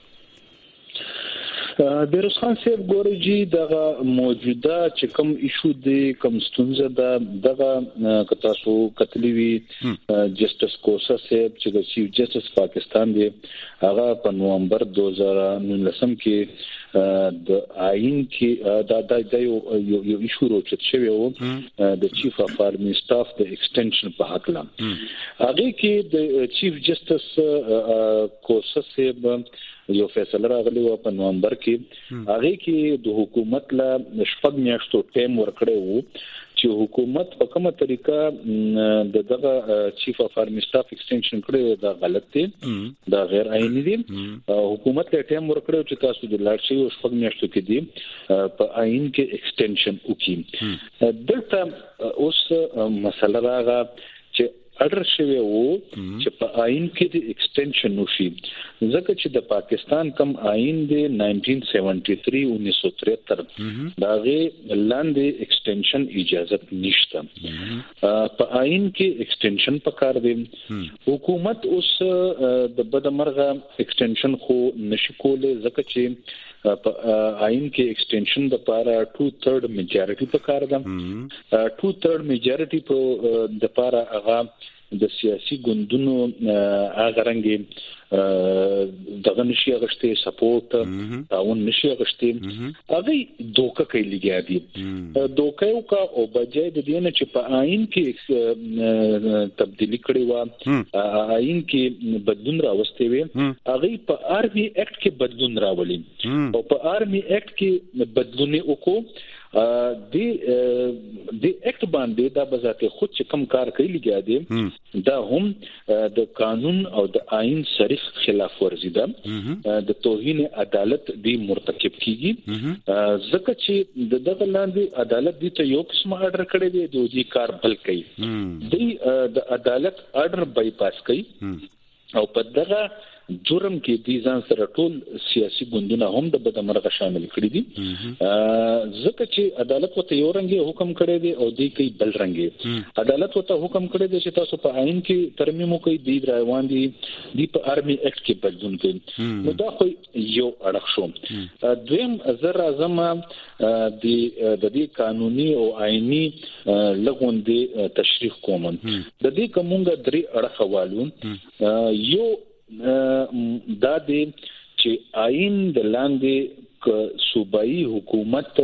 بیروز خان صاحب ګوري جی دغه موجوده چې کوم ایشو دی کوم ستونزه ده دغه کتا سو کتلیوی جسټس کوسا صاحب چې د چیف جسټس پاکستان دی هغه په نومبر 2019 کې د آئین کې دا یو ایشو روچت شوی و د چیف اف آرمی سټاف د ایکسټنشن په حق لا هغه کې د چیف جسټس کوسا صاحب یو فیصله راغلی و په نومبر کې هغه کې د حکومت لا شپږ میاشتو ټایم ورکړی وو چې حکومت په کومه طریقه دغه چیف اف آرمی سټاف ایکسټنشن کړی دا غلط دی دا غیر آئینی دی حکومت له ټایم ورکړو چې تاسو د لارشي او شپږ میاشتو کې دی په آئین کې ایکسټنشن وکړي دلته اوس مسله راغله چې اډر شوی وو چې په آئین کې د ایکسټنشن وشي ځکه چې د پاکستان کم آئین دی 1973 دا غي لاندې ایکسټنشن اجازه نشته په آئین کې ایکسټنشن پکار دی حکومت اوس د بدمرغه ایکسټنشن خو نشي کولای ځکه چې په آئین کې ایکسټنشن د پاره 2/3 میجارټي پکار ده 2/3 میجارټي په د پاره هغه د سیاسي ګوندونو هغه رنګي دغه نشي غشته سپورټ تاون نشي غشته هغه دوکه کوي لګیا دي دوکه یو کا او بجای د دینه چې په آئین کې تبدیلی کړي و آئین کې بدلون راوستي وي هغه په آرمي اکټ کې بدلون راولي او په آرمي اکټ کې بدلون وکړو د اکټ باندې دا بذات خود چې کم کار کوي لګیا دي دا هم د قانون او د آئین صریح خلاف ورزي ده د توهین عدالت دی مرتکب کیږي ځکه چې دغه لاندې عدالت دي ته یو قسم آرډر کړی دی د دې کار بل کوي دی د عدالت آرډر بایپاس کوي او په دغه جرم کې دي ځان سره ټول سیاسي ګوندونه هم د بدمرغه شامل کړي دي ځکه چې عدالت وته یو رنګي حکم کړی دی او دی کوي بل رنګي عدالت وته حکم کړی دی چې تاسو په آئین کې ترمیم کوي دی روان دي دی په آرمي اکټ کې بدلون کوي نو دا خو یو اړخ شو دویم زر اعظم د دې قانوني او آئینی لغوندې تشریح کوم د دې کومه درې اړخ والو یو دا دی چې آئین د لاندې صوبایي حکومت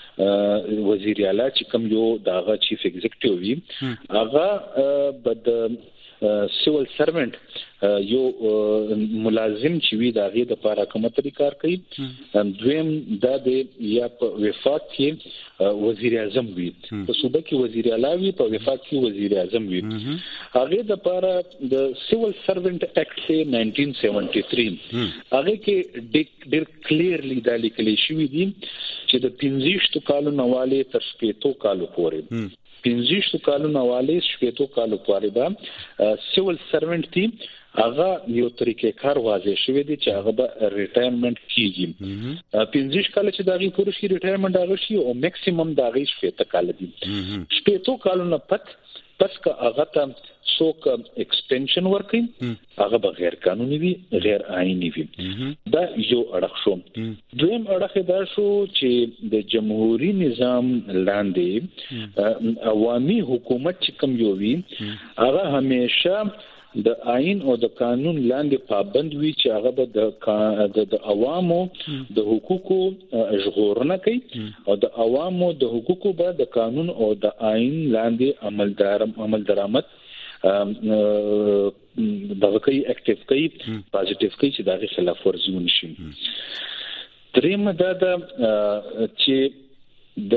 وزیر اعلی چې کوم یو داغه چیف ایگزیکټیو وي هغه بد سیول سرونټ یو ملازم چې وی داغه د لپاره کومه طریقار کوي دویم دا د یا په وفاق کې وزیر اعظم وي په صوبه کې وزیر اعلی وي په وفاق کې وزیر اعظم وي هغه د لپاره د سیول سرونټ اکټ 1973 هغه کې ډېر کلیرلی دا لیکل شوی دی چې د 15 کالو نواله تر 15 کالو پورې 15 کالو نواله 15 کالو پورې با سیول سرونټ دی هغه یو طریقې کار واضح شوی دی چې هغه به ریټایرمنټ کیږي 15 کال چې داغي پوره شي ریټایرمنټ هغه شي او میکسیمم داغي 15 کال دی 15 کالو نه پس کا هغه ته څوک ایکسټنشن ورکړي هغه به غیر قانوني وي غیر آئینی وي دا یو اړخ شو دویم اړخ دا شو چې د جمهوریت نظام لاندې عوامي حکومت چې کوم یو وي هغه همیشه د آئین او د قانون لاندې پابند وي چې هغه به د عوامو د حقوقو ژغورنه کوي او د عوامو د حقوقو به د قانون او د آئین لاندې عمل درآمد دغه کوي اکټیو کوي پازیټیو کوي چې دغه خلاف ورزي ونشي دریم دا چې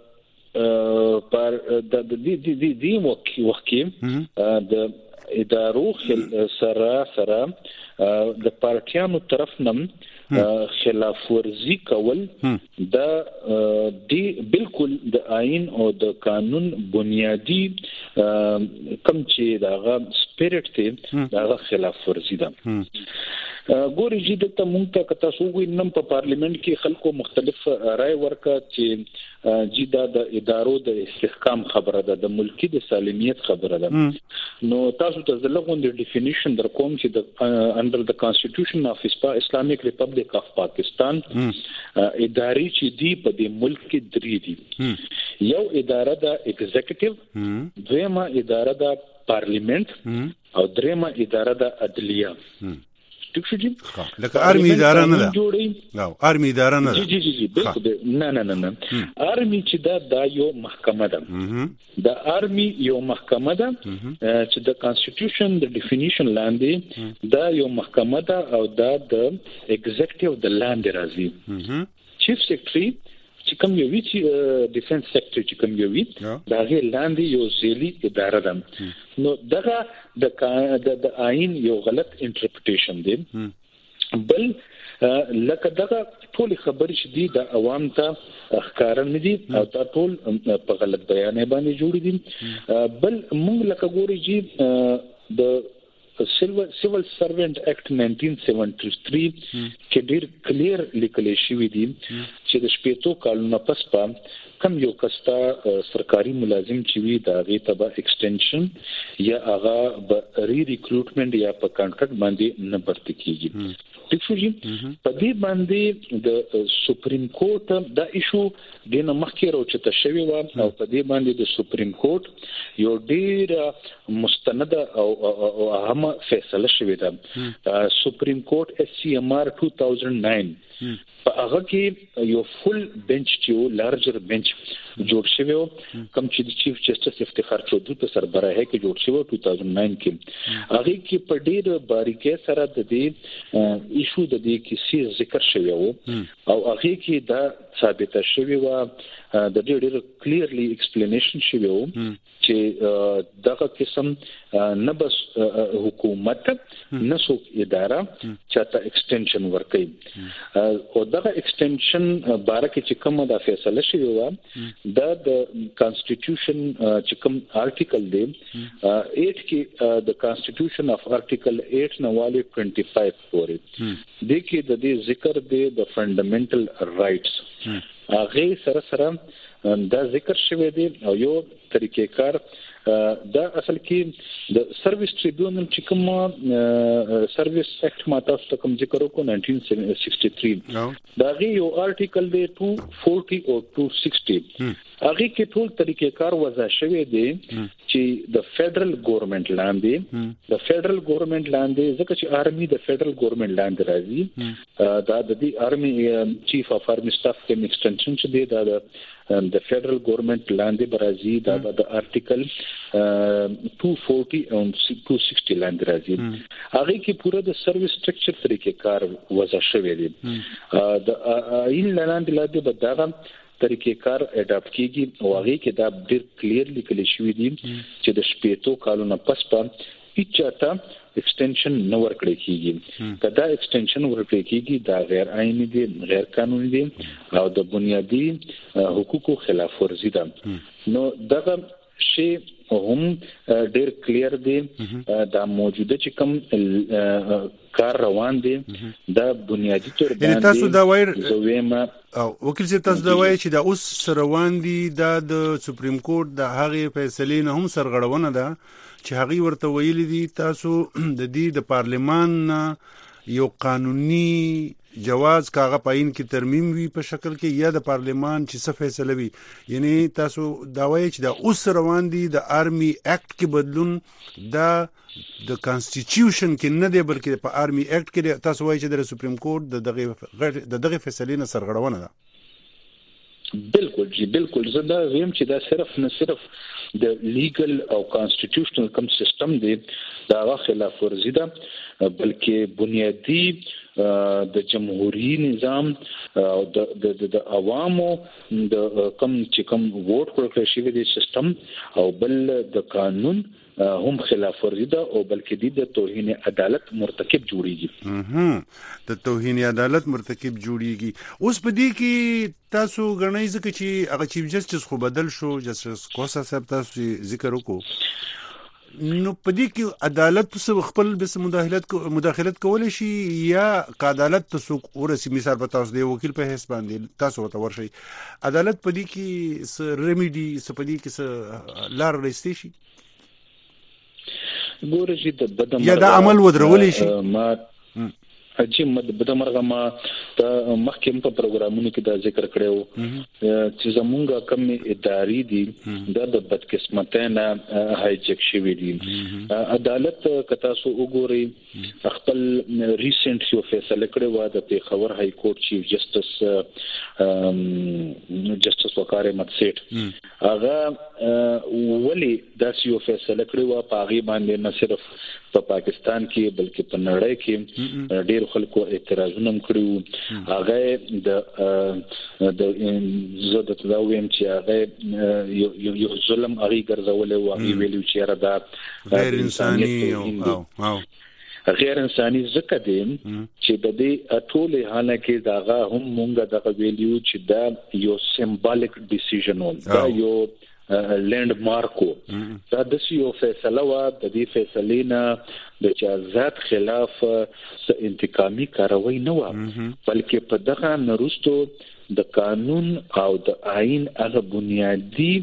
د پر د دې وخت کې د ادارو سره د پارټیانو طرف نم خلاف ورزي کول دا دی بالکل د آئین او د قانون بنیادی کم چې داغه سپیرټ ته داغه خلاف ورزي ده ګوري چې د مونږ ته کتا سوګوي نن په پارلیمنت کې خلکو مختلف رائے ورکا چې جدا د ادارو د استحکام خبره ده د ملکی د سالمیت خبره ده نو تاسو ته زلغون د ډیفینیشن در کوم چې د انډر د کانسټیټیوشن اف اسلامیک ریپبلیک اف پاکستان اداري چې دی په د ملک کې درې دي یو اداره د ایگزیکټیو دویمه اداره د پارلیمنت او دریمه اداره د عدلیه ټیک شو جی لکه آرمي اداره نه ده نو آرمي اداره نه ده جی بالکل نه آرمي چې دا یو محکمه ده د آرمي یو محکمه ده چې د کانسټیټیوشن د ډیفینیشن لاندې دا یو محکمه ده او دا د ایگزیکټیو د لاندې راځي چیف سیکریټری چې کوم یو وی چې ډیفنس سیکټری چې کوم یو وی دا غیر لاندې یو ځلی اداره ده نو دغه د آئین یو غلط انټرپریټیشن دی بل لکه دغه ټول خبرې چې دي د عوام ته ښکار نه دي او دا ټول په غلط بیان باندې جوړ دي بل موږ لکه ګوري چې د سیول سرونټ اکټ 1973 کې ډیر کلیر لیکل شوی دی چې د 15 کالونو پس کم یو کستا سرکاري ملازم چې وي دا غي تبع ایکسټنشن یا هغه به ری ریکروټمنټ یا په کانټریکټ باندې نه برتی کیږي ټیک شو جی په دې باندې د سپریم کورټ دا ایشو د مخکې راوچته شوی و او په دې باندې د سپریم کورټ یو ډیر مستند او اهم فیصله شوی ده سپریم کورټ اس سی ام آر 2009 په هغه کې یو فل بنچ چې لارجر بنچ جوړ شوی کوم چې د چیف جسټس افتخار چودھری په سربراهۍ کې جوړ شوی 2009 کې هغه کې په ډېر باریکۍ سره د دې ایشو د دې کیسې ذکر شوی او هغه کې دا ثابت شوی و د دې ډېر کلیرلی ایکسپلینیشن شوی و چې دغه قسم نه بس حکومت نه څوک اداره چاته ایکسټنشن ورکړي او دغه ایکسټنشن بارکه چې کوم د فیصله شوی و د کانسټیټیوشن چې کوم آرټیکل دی 8 کې د کانسټیټیوشن اف آرټیکل 8 نواله 25 پورې د کې د دې ذکر دی د فندامنټل رائټس هغه سره دا ذکر شوی دی او یو طریقې کار دا اصل کې د سرویس ټریبیونل چې کوم سرویس ایکټ ماته کوم ذکر وکړو 1963 دا غي یو آرټیکل دی 240 او 260 هغه کې ټول طریقې کار وضع شوی دی چې د فدرل ګورنمنت لاندې ځکه چې آرمي د فدرل ګورنمنت لاندې راځي دا د دې آرمي چیف اف آرمي سټاف کې ایکسټنشن چې دی دا د فدرل ګورنمنت لاندې برازي دا د آرټیکل 240 او 260 لاندې راځي هغه کې پوره د سرویس سټرکچر طریقې کار وضع شوی دی د این لاندې بداغه طریقې کار اډاپټ کیږي او هغه کې دا ډېر کلیرلی کلی شوی دی چې د شپېتو کالونو پس هیڅ ایکسټنشن نه ورکړي کیږي کدا ایکسټنشن ورکړي کیږي دا غیر آئینی دي غیر قانوني دي او د بنیادی حقوقو خلاف ورزي ده نو دغه شی هم ډېر کلیر دی دا موجوده چې کوم کار روان دي دا بنیادی تور باندې تاسو دا وایي او وکیل چې تاسو دا وایي چې دا اوس روان دي دا د سپریم کورټ د هغه فیصلې نه هم سرغړونه ده چې هغه ورته ویلي دي تاسو د دې د پارلمان یو قانوني جواز کاغه پاین کې ترمیم وی په شکل کې یا د پارلمان چې څه فیصله وي یعنی تاسو دا وایي چې دا اوس روان دي د آرمي اکټ کې بدلون دا د کانسټیټیوشن کې نه دی بلکې په آرمي اکټ کې تاسو وایي چې د سپریم کورټ د دغه فیصلې نه سرغړونه ده بالکل زه دا ویم چې دا صرف د لیګل او کانسټیټیوشنل کوم سیستم دی دا خلاف ورزي ده بلکې بنیادی د جمهوریت نظام او د عوامو د کم چې کم ووټ ورکړل شوی دی سیستم او بل د قانون هم خلاف ورزي ده او بلکې د توهین عدالت مرتکب جوړیږي د توهین عدالت مرتکب جوړیږي اوس په دې کې تاسو غنئ ځکه چې هغه چیف جسټس خو بدل شو جسټس کوسا صاحب تاسو ذکر وکړو نو په دې کې عدالت په خپل بس مداخلت کول شي یا عدالت تاسو ورسي مثال په تاسو دی وکیل په حساب باندې تاسو ته ورشي عدالت په دې کې ریمیډي په دې کې لار رسېږي شي ګوره چې د بدمرغه یا د عمل ودرول شي ما چې بدمرغه ما ته مخکې په پروګرامونو کې دا ذکر کړو چې زمونږه کم اداري دي د بدقسمتۍ نه هایجک شوی دي عدالت کتا سو وګوري خپل ریسنټ یو فیصله کړو د پیښور های کورټ چیف جسټس وقار احمد سیټ هغه ولی داس یو فیصله کړو په هغه باندې نه صرف په پاکستان کې بلکې په نړۍ کې ډېر خلکو اعتراضونه کړو هغه د زړه تداویم چې هغه یو ظلم هغه ګرځول او هغه ویلو چې را دا غیر انساني او غیر انساني ځکه دی چې د دې ټول حالکه داغه هم مونږه دغه ویلو چې دا یو سمبولیک ډیسیژن و دا یو لینډ مارکو دا د یو فیصله و د دې فیصلې نه د جزات خلاف انتقامي کاروي نه و بلکې په دغه نرستو د قانون او د آئین هغه بنیادی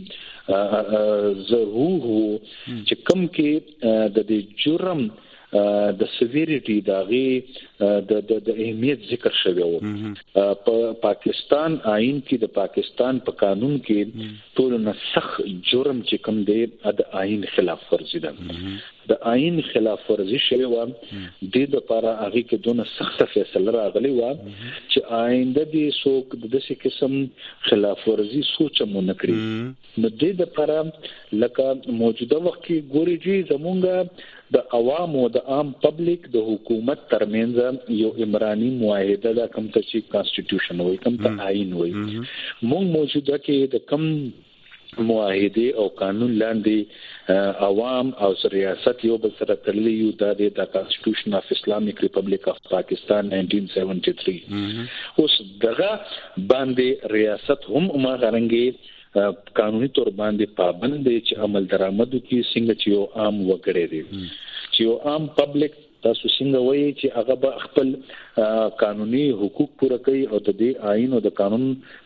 ضرور چې کوم کې د جرم د سیویریټي داغي د اهمیت ذکر شوی و په پاکستان آئین کې د پاکستان په قانون کې ټول نه سخت جرم چې کوم دی د آئین خلاف ورزي ده د آئین خلاف ورزي شوی و د لپاره هغه کې دونه سخت فیصله راغلی و چې آینده دې څوک د دې قسم خلاف ورزي سوچ مو نه کړی نو د لپاره لکه موجوده وخت کې ګوري چې زمونږ د عوامو د عام پبلک د حکومت ترمنځ یو عمرانی معاهده ده کوم ته چې کانسټیټیوشن وایي کوم ته آئین وایي مونږ موجوده کې د کوم معاهده او قانون لاندې عوام او ریاست یو بل سره تړلي یو د کانسټیټیوشن اف اسلامیک ریپبلیک اف پاکستان 1973 اوس دغه باندې ریاست هم ما غرنګي قانوني تور باندې پابند دي چې عمل درآمد کی څنګه چې یو عام وګړي دي چې یو عام پبلک تاسو څنګه وایي چې هغه به خپل قانوني حقوق پوره کوي او د دې آئین او د قانون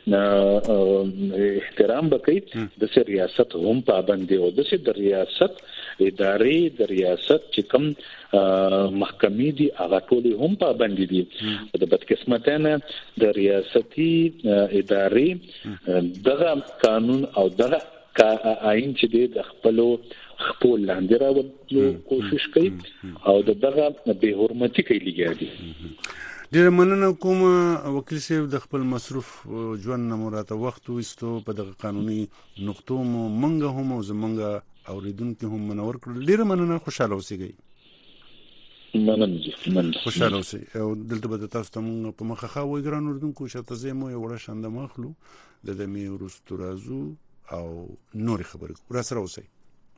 احترام وکړي د ریاست هم پابند دي او د ریاست ادارې د ریاست چې کوم محکمې دي هغه ټول هم پابند دي د بدقسمتانه د ریاستي ادارې دغه قانون او دغه آئین چې د خپلو لاندې راوړلو کوشش کوي او دغه به حرمتي کوي لګیږي. ډیر مننه کوم وکیل صاحب د خپل مصروف ژوند نه مراته وخت وستو په دغه قانوني نقطو منګه هم او زمونږه اوریدونکو هم منور کړل. ډیر مننه خوشاله اوسئ. مننه خوشاله اوسئ او دلته به تاسو ته په مخه خو ګران اوریدونکو شته زمو یو وړه شاند مخلو د دمه ورستو رازو او نور خبرې را سره اوسئ.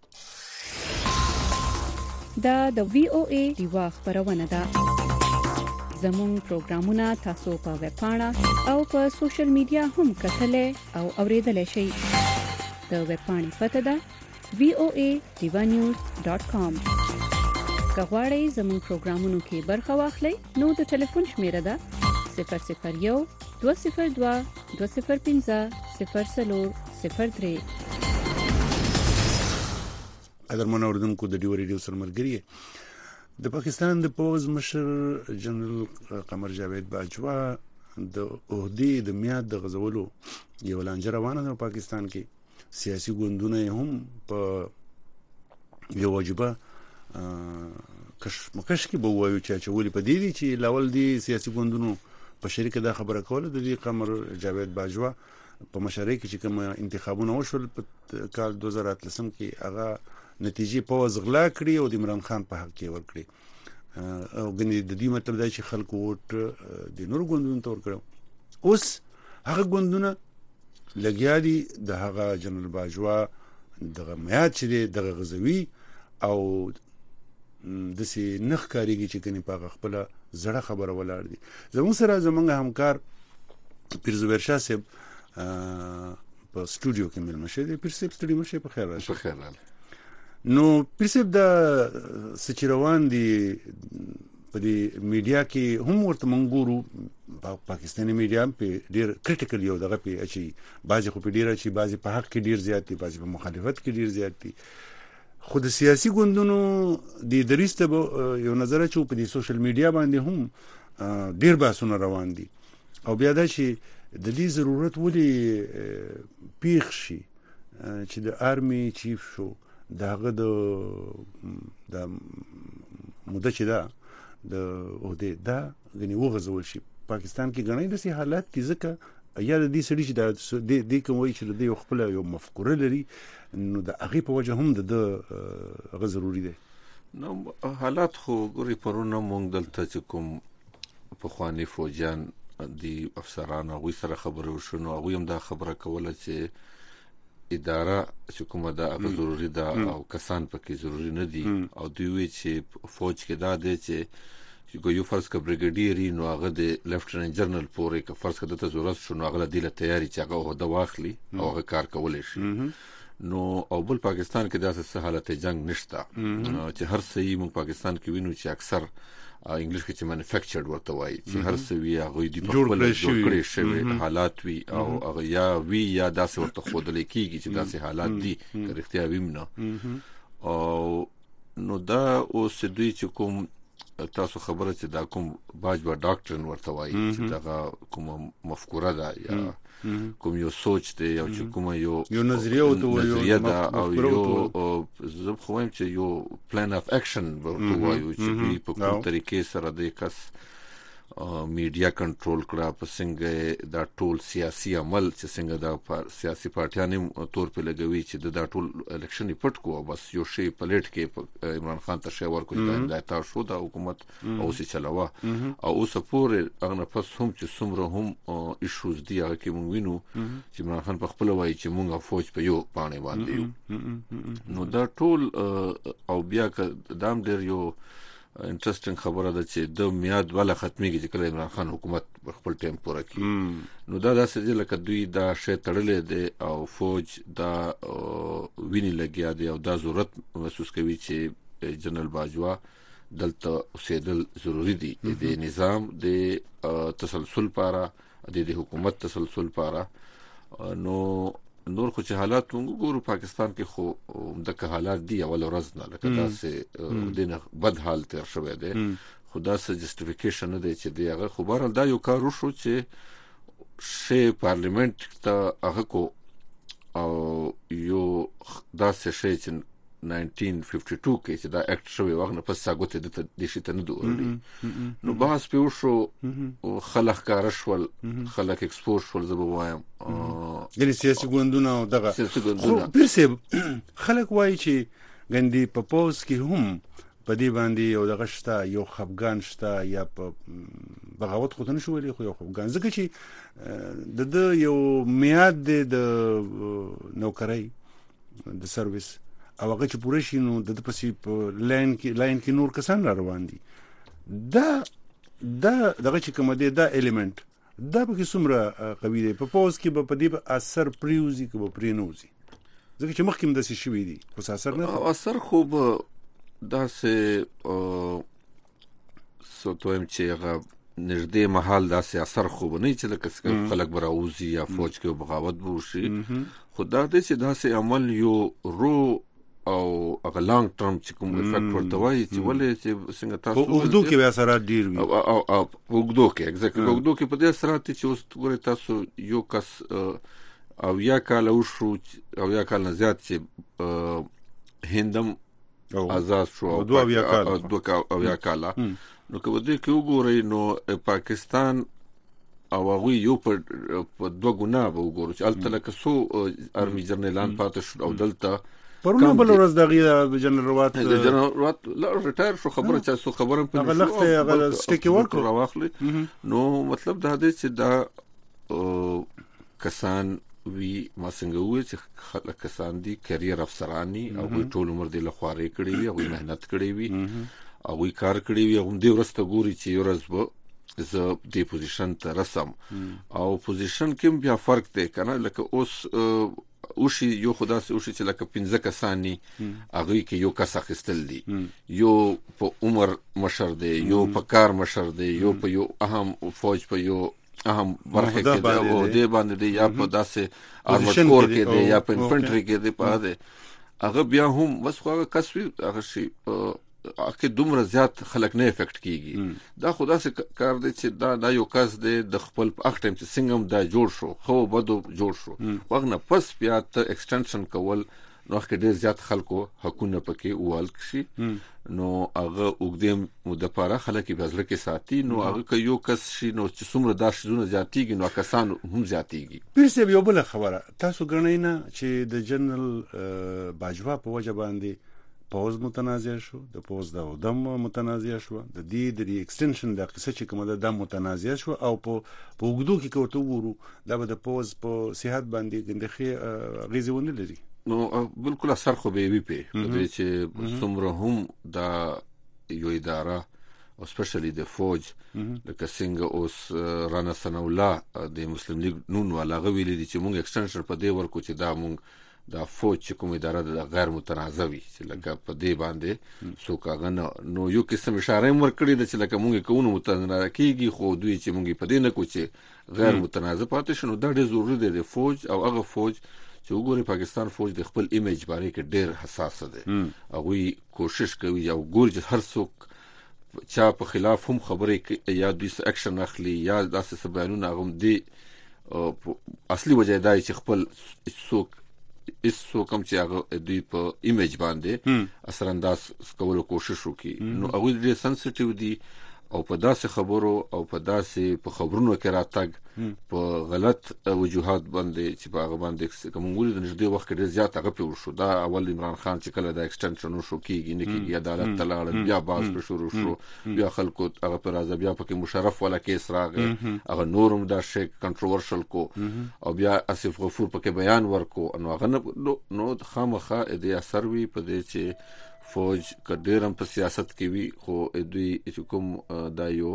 دا د وی او ای دیوا خبرونه ده. زموږ پروګرامونه تاسو په ویب پاڼه او په سوشل میډیا هم کتلای او اوریدلای شئ. د ویب پاڼې پته ده voanews.com. کغواړئ زموږ پروګرامونو کې برخه واخلئ نو د ټلیفون شمیره ده 001 202 205 0403. اگر من اوردونکو د ډیو ریډیو سره ملګری د پاکستان د پوز مشر جنرال قمر جاوید باجوا د عہدې د میاد د غزولو یو لانجه روانه ده. پاکستان کې سیاسي ګوندونه هم په یو واجبه کشمکش کې به وایو چې ولې په دې دي چې لاول دي سیاسي ګوندونو په شریکه د خبره کوله د دې قمر جاوید باجوا په مشارکت کې کوم انتخابونه وشول په کال 2013 کې هغه نتیجې په وزغلا کړی او د عمران خان په حق کې ور کړی او غني د دې مطلب دا چې خلکو ووټ د نور ګوندونو تور کړو. اوس هغه ګوندونه لګیا دي د هغه جنرال باجوا دغه میاد چې دغه غزوی او د سي نخ کاریږي چې کني په خپل زړه خبره ولاړ دي. زموږ سره زمونږ همکار پیرزویر شاه صاحب په سټوډیو کې مل مشه دي. پیر صاحب سټوډیو مشه په خیر راشه. په خیر راشه. نو پیر صاحب د سچروان دي په دې میډیا کې هم ورته منګورو پاکستاني میډیا په ډیر کریټیکل یو دغه په اچي بعضي خو په ډیر اچي بعضي په حق کې ډیر زیات دي بعضي په مخالفت کې ډیر زیات دي. خود سیاسي ګوندونو د دریسته یو نظر چې په دې سوشل میډیا باندې هم ډیر بحثونه روان دي او بیا دا چې د دې ضرورت ولې پیښ شي چې د آرمي چیف شو داغه د مده چې دا د عہده دا غني وغزول شي پاکستان کې غنۍ د سي حالات کې ځکه یا د دې سړي چې د کوم وایي چې د خپل یو مفکوره لري نو د هغه په وجه هم د غ ضروري دي. نو حالات خو ګوري پرونه مونږ دلته چې کوم په خواني فوجان دي افسرانو غوي سره خبرو شنو هغه هم دا خبره کوله چې اداره چې کومه دا ضروري ده او کسان پکې ضروري نه دي او دوی چې فوج کې دا دي چې یو فرض کا بریګیډیر نو هغه د لیفټننټ جنرال پورې کا فرض کده ته ضرورت شنو هغه د تیاری چې هغه عہده واخلي او هغه کار کولای شي. نو او بل پاکستان کې داسې حالت جنگ نشته چې هر څه یې موږ پاکستان کې وینو چې اکثر انګلیش کې چې مانیفیکچرډ ورته وایي چې هر څه وی هغه دی په خپل جوړ کړی شوی حالات وی او هغه یا داسې ورته خودل کېږي چې داسې حالات دي رښتیا ویم نه او نو دا اوس دوی چې کوم تاسو خبره چې دا کوم باج با ډاکټرن ورته وایي چې دا کوم مفکوره ده یا کوم یو سوچ دی یا چې کوم یو نظریه او یو زه خو وایم چې یو پلان اف اکشن ورته وایي چې په کوم طریقې سره د کس میډیا کنټرول کړه په څنګه دا ټول سیاسي عمل چې څنګه دا سیاسي پارټیانې تور په لګوي چې دا ټول الیکشن پټ کو بس یو شی پلیټ کې عمران خان ته شی ورکړي دا تا شو دا حکومت او سي چلاوه او اوس پورې هغه پس هم چې څومره هم ایشوز دی هغه کې مونږ وینو چې عمران خان په خپل وایي چې مونږه فوج په یو باندې باندې نو دا ټول او بیا که دام ډیر یو انټرېسټینګ خبره ده چې د میاد والا ختميږي چې کله عمران خان حکومت خپل ټیم پوره کړي نو دا داسې دی لکه دوی دا شی تړلې دي او فوج دا ویني لګیا دی او دا ضرورت محسوس کوي چې جنرال باجوا دلته اوسېدل ضروری دي د نظام د تسلسل لپاره د حکومت تسلسل لپاره نو نور خو چې حالات موږ ګورو پاکستان کې خو دغه حالات دی اول ورځ نه لکه داسې دینه بد حال تر شوی دی خدا سه جسټیفیکیشن نه دی چې دی هغه خو بهر دا یو کار وشو چې شی پارلیمنت ته هغه کو او یو داسې شی چې 1952 کې چې دا اکټ شوی واغ نه پس ساګوت د شي ته نه دوړي نو بحث په وشو خلک کار شول خلک ایکسپور شول زه به وایم یعنی سیاسي ګوندونه او دغه خو پرسه خلک وایي چې ګندي په پوز کې هم په دې باندې یو دغه شته یو خفګان شته یا په بغاوت خو نه شو ویلي خو یو خفګان ځکه چې د یو میاد د نوکرۍ د سرویس او هغه چې پوره شي نو د پسې په لاین کې نور کسان را روان دي دا دغه چې کوم دی دا الیمنت دا به څومره قوي دی په پوز کې په دې اثر پریوزي کې په پرینوزي ځکه چې مخکې هم داسې شوي دي خو اثر نه اثر خو به داسې سوتویم چې هغه نږدې محل داسې اثر خو به نه چې لکه خلک به راوځي یا فوج کې بغاوت به وشي خو دا دی چې داسې عمل یو رو او هغه لانګ ټرم چې کوم افیکټ ورته وایي چې ولې چې څنګه تاسو اردو کې به اثرات ډیر وي او اردو کې ایگزیکټلی اردو کې په دې اثرات چې اوس ګورئ تاسو یو کس او یا کال او شو او یا کال نه زیات چې هندم آزاد شو او دوه یا کال او یا کال نو که دې کې وګورئ نو پاکستان او هغه یو په دوه ګنا به وګورئ چې الته لکه سو ارمي جنرالان پاتې شو او دلته پرونه بل ورځ دغه جنرال روات لا ریټایر شو خبره چې سو خبره په هغه لخت هغه سټیک ورکو راوخلی نو مطلب دا دی چې دا کسان وی ما څنګه وې چې خلک کسان دي کیریر افسرانی او ټول عمر د لخواري کړی وي او مهنت کړی وي او کار کړی وي او دې ورسته ګوري چې یو ورځ به زه دې پوزیشن ته رسم او پوزیشن کې بیا فرق دی کنه لکه اوس اوشي یو خدا سه اوشي چې لکه 15 کسانی هغه کې یو کس اخستل دي یو په عمر مشر دی یو په کار مشر دی یو په یو اهم فوج په یو اهم برخه کې دی او دې باندې دی یا په داسې ارمډ کور کې دی یا په انفنټری کې دی په دې هغه بیا هم بس خو هغه کسوي هغه شي اکه دومره زیات خلک نه افیکټ کیږي دا خدا سه کار دی چې دا یو کس دی د خپل اخ ټیم چې څنګه دا جوړ شو خو بده جوړ شو واغنه پس بیا ته ایکسټنشن کول نو کې ډیر زیات خلکو حقونه پکې وال شي نو هغه وګدم مدپاره خلک په ځل کې ساتي نو هغه یو کس شي نو چې څومره دا شونه زیاتیږي نو کسان هم زیاتیږي پیسې یو بل خبره تاسو ګڼئ نه چې د جنرال باجوا په وجه باندې پوز متنازع شو د پوز د دم متنازع شو د دې د ایکستنشن د قصه چې کومه د متنازع شو او په وګدو کې کوته وورو دا به د پوز په صحت باندې ګندخي غیزونه لري نو بالکل اثر خو به وي په دې چې څومره هم دا یو اداره او سپیشلی د فوج لکه څنګه اوس رانا ثنا الله د مسلم لیگ نون والا غویل دي چې مونږ ایکستنشن په دې ورکو چې دا مونږ دا فوج چې کوم اداره د غیر متنازعي چې لکه په دې باندې سو کاغه نو یو قسم اشاره ورکړي د چې لکه مونږ کوونه متنازع کیږي خو دوی چې مونږ په دې نه کو چې غیر متنازع پاتې شنو دا ډېر ضروري دی د فوج او هغه فوج چې وګوري پاکستان فوج د خپل ایمیج باندې کې ډېر حساس دی هغه کوشش کوي او ګوري چې هر څوک چا په خلاف هم خبرې کوي یا دوی اکشن اخلي یا داسې بیانونه هم دي اصلي وجه دا چې خپل څوک هم چې هغه دوی په ایمیج باندې اثر انداز کولو کوشش وکړي نو هغوی ډېر سنسټیو دي او په داسې خبرو او په داسې په خبرونو کې راتګ په غلط وجوهات باندې چې په هغه باندې کوم ولې د نږدې وخت کې ډېر زیات هغه پیل شو دا اول عمران خان چې کله د ایکسټنشن وشو کېږي نه کېږي عدالت ته لاړل بیا باز په شروع شو بیا خلکو هغه پر راځه بیا پکې مشرف والا کیس راغی هغه نورم دا شی کنټروورشل کو او بیا اسف غفور پکې بیان ورکو نو هغه نو خامخا د اثر وی په دې چې فوج کډیرم په سیاست کې وی خو دوی چې کوم دا یو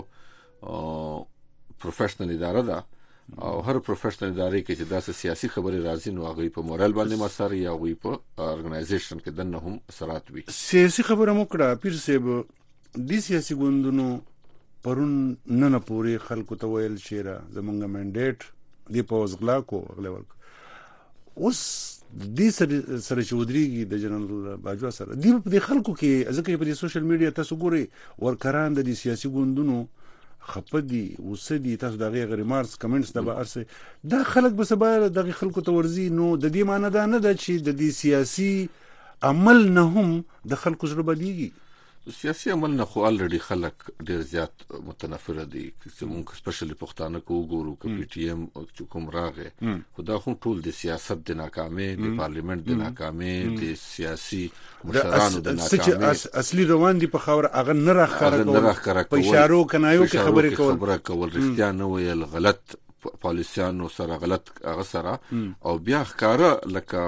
پروفیشنل اداره ده او هر پروفیشنل ادارې کې چې داسې سیاسي خبرې راځي نو هغه په مورال باندې مسار یا هغه په ارګنایزیشن کې دنه هم اثرات وي سیاسي خبره مو کړه پیر صاحب د سیاسي ګوندونو پرون نه پوری خلکو ته ویل شيره زمونږ منډیټ دی په وزغلا کو اغله ورک اوس د سره چودريږي د جنرال باجوا سره دی په خلکو کې ځکه په سوشل میډیا تاسو ګوري ورکران د سیاسي ګوندونو خپدي وسدي تاسو دغه ریمارکس کمنټس د بارسه دا خلک به سبا دغه خلکو ته ورزي نو د دې معنی دا نه ده چې د دې سیاسي عمل نه هم د خلکو سره بدیږي سیاسي عمل نه خو الریډي خلک ډیر زیات متنفر دي چې موږ سپیشلی پښتانه کو ګورو ک پی ټی ایم او چې کوم راغې خدا خو ټول د سیاست د ناکامۍ د پارلیمنت د ناکامۍ د سیاسي مشرانو د ناکامۍ اصلي روان دي په خبره اغه نه راخره په اشارو کنایو کې خبره کول رښتیا نه ویل غلط پالیسیانو سره غلط هغه سره او بیا ښکارا لکه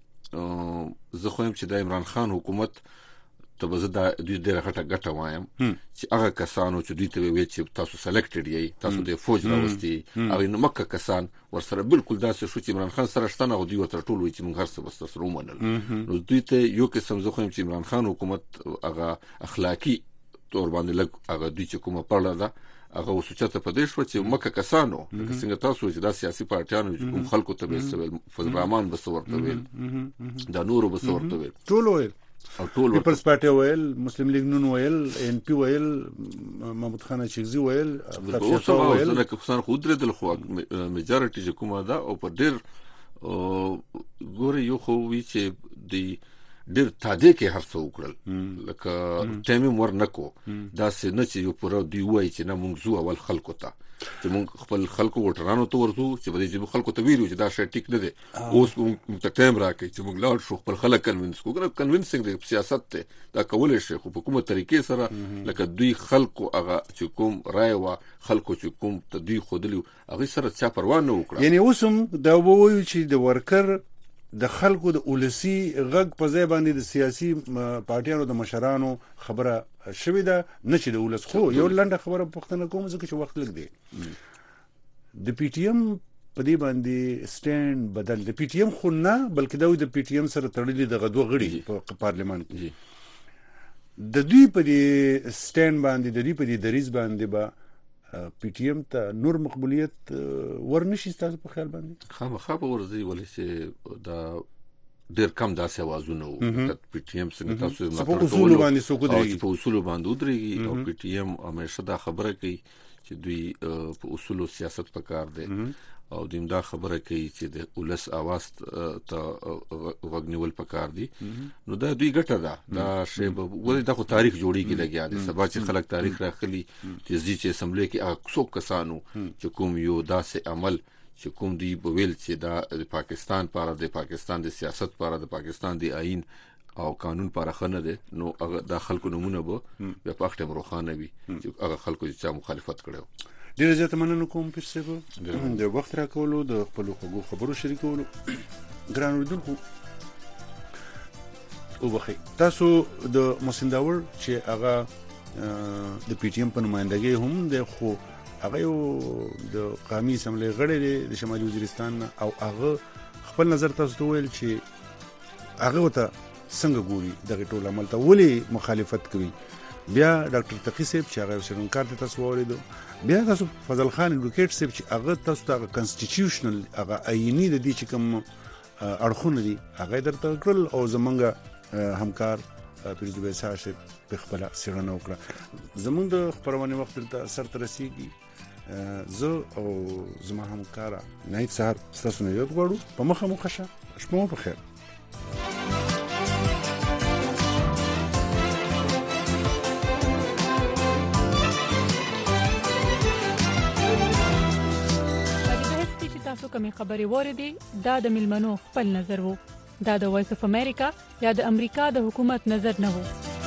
زه خو هم چې د عمران خان حکومت ته به زه دا دوی ډېره غټه وایم چې هغه کسانو چې دوی ته ویل چې تاسو سلیکټډ یې تاسو د فوج راوستي هغه نو مکه کسان ورسره بالکل داسې شو چې عمران خان سره شتنه او دوی ورته ټول وی چې موږ هر څه بس سره ومنل نو دوی ته یو قسم زه خو چې عمران خان حکومت هغه اخلاقی تور باندې لګ هغه دوی چې کومه پړه ده هغه وسوچته په دې شو چې مکه کسانو څنګه تاسو چې د سیاسي پارټیانو چې کوم خلکو ته به سوال فضل الرحمن بسورته ویل دا نور بسورته ویل ټول ویل پیپلز پارټي ویل مسلم لیگ نون ویل ان پی ویل محمود خان چغزي ویل اوسه ویل لکه خصان خو درېدل خو میجارټي چې کومه ده او په ډېر ګوري یو خو وی چې د ډېر تاده کې هر څه وکړل لکه ټایم ور نکو دا څه نه چې یو پر دی وای چې نه مونږ زو اول خلکو ته چې مونږ خپل خلکو وټرانو ته ورزو چې بده چې خلکو ته ویلو چې دا شی ټیک نه دی اوس مونږ ته ټایم راکې چې مونږ لاړ شو خپل خلک کنوینس کوو کنوینسینګ د سیاست ته دا کولای شي خو په کومه طریقې سره لکه دوی خلکو هغه چې کوم رائے وا خلکو چې کوم ته دوی خودلیو هغه سره چا پروا نه وکړه یعنی اوسم دا وایي چې د ورکر د خلکو د اولسی غږ په ځای باندې د سیاسي پارټیانو د مشرانو خبره شوې ده نه چې د اولس خو یو لنډه خبره پښتنه کوم ځکه چې وخت لګ دی د پی ټی ایم په دې باندې سټاند بدل د پی ټی ایم خو نه بلکې د پی ټی ایم سره تړلې د غدو غړي په پارلیمان کې د دوی په دې سټاند باندې د دوی په دې دریز باندې با پی ټی ایم ته نور مقبولیت ورنشي تاسو په خیال باندې خامخا به ورځي ولې چې دا ډېر کم داسې اوازونه وو د پی ټی ایم څنګه تاسو په اصول باندې سوکودري په اصول باندې ودرېږي او پی ټی ایم همیشه دا خبره کوي چې دوی په اصول سیاست پکار دي او دا خبره کوي چې د اولس اواز ته وګنیول پکار دي نو دا دوی ګټه ده دا شی ولې دا خو تاریخ جوړیږي لګیا دي سبا چې خلک تاریخ راخلي چې چې اسمبلی کې هغه څوک کسانو چې کوم یو داسې عمل چې کوم دی بویل چې دا د پاکستان لپاره د پاکستان د سیاست لپاره د پاکستان د آئین او قانون لپاره خنه ده نو هغه د خلکو نمونه به په پخته مروخانه وي چې هغه خلکو چې مخالفت کړو ډیره زیاته مننه کوم پیر صاحب د وخت راکولو د خپل خبرو شریکولو ګران اوریدونکو او بخي تاسو د مسنداور چې هغه د پی ټی ایم په نمائندګۍ هم د خو هغه یو د قومي اسمبلی غړی دی د شمالي وزیرستان او هغه خپل نظر تاسو ته ویل چې هغه ته څنګه ګوري دغه ټول عمل ته ولې مخالفت کوي بیا ډاکټر تقی صاحب چې هغه شرنکار ته تاسو وریدو بیا تاسو فضل خان ایڈوکیټ صاحب چې هغه تاسو ته کانسټیټیوشنل هغه آئینی د دې چې کوم اړخونه دي هغه درته کړل او زمونږ همکار پیرزو به ساشه په خپل سیرنه وکړه زمونږ د خبرونه وخت ته سر ترسيږي زه او زما همکارا نایت سهار تاسو نه یو غواړو په مخه مو ښه شپه مو په خیر تاسو کومې خبرې وریدي دا د ملمنو خپل نظر وو دا د وایس اف امریکا یا د امریکا د حکومت نظر نه وو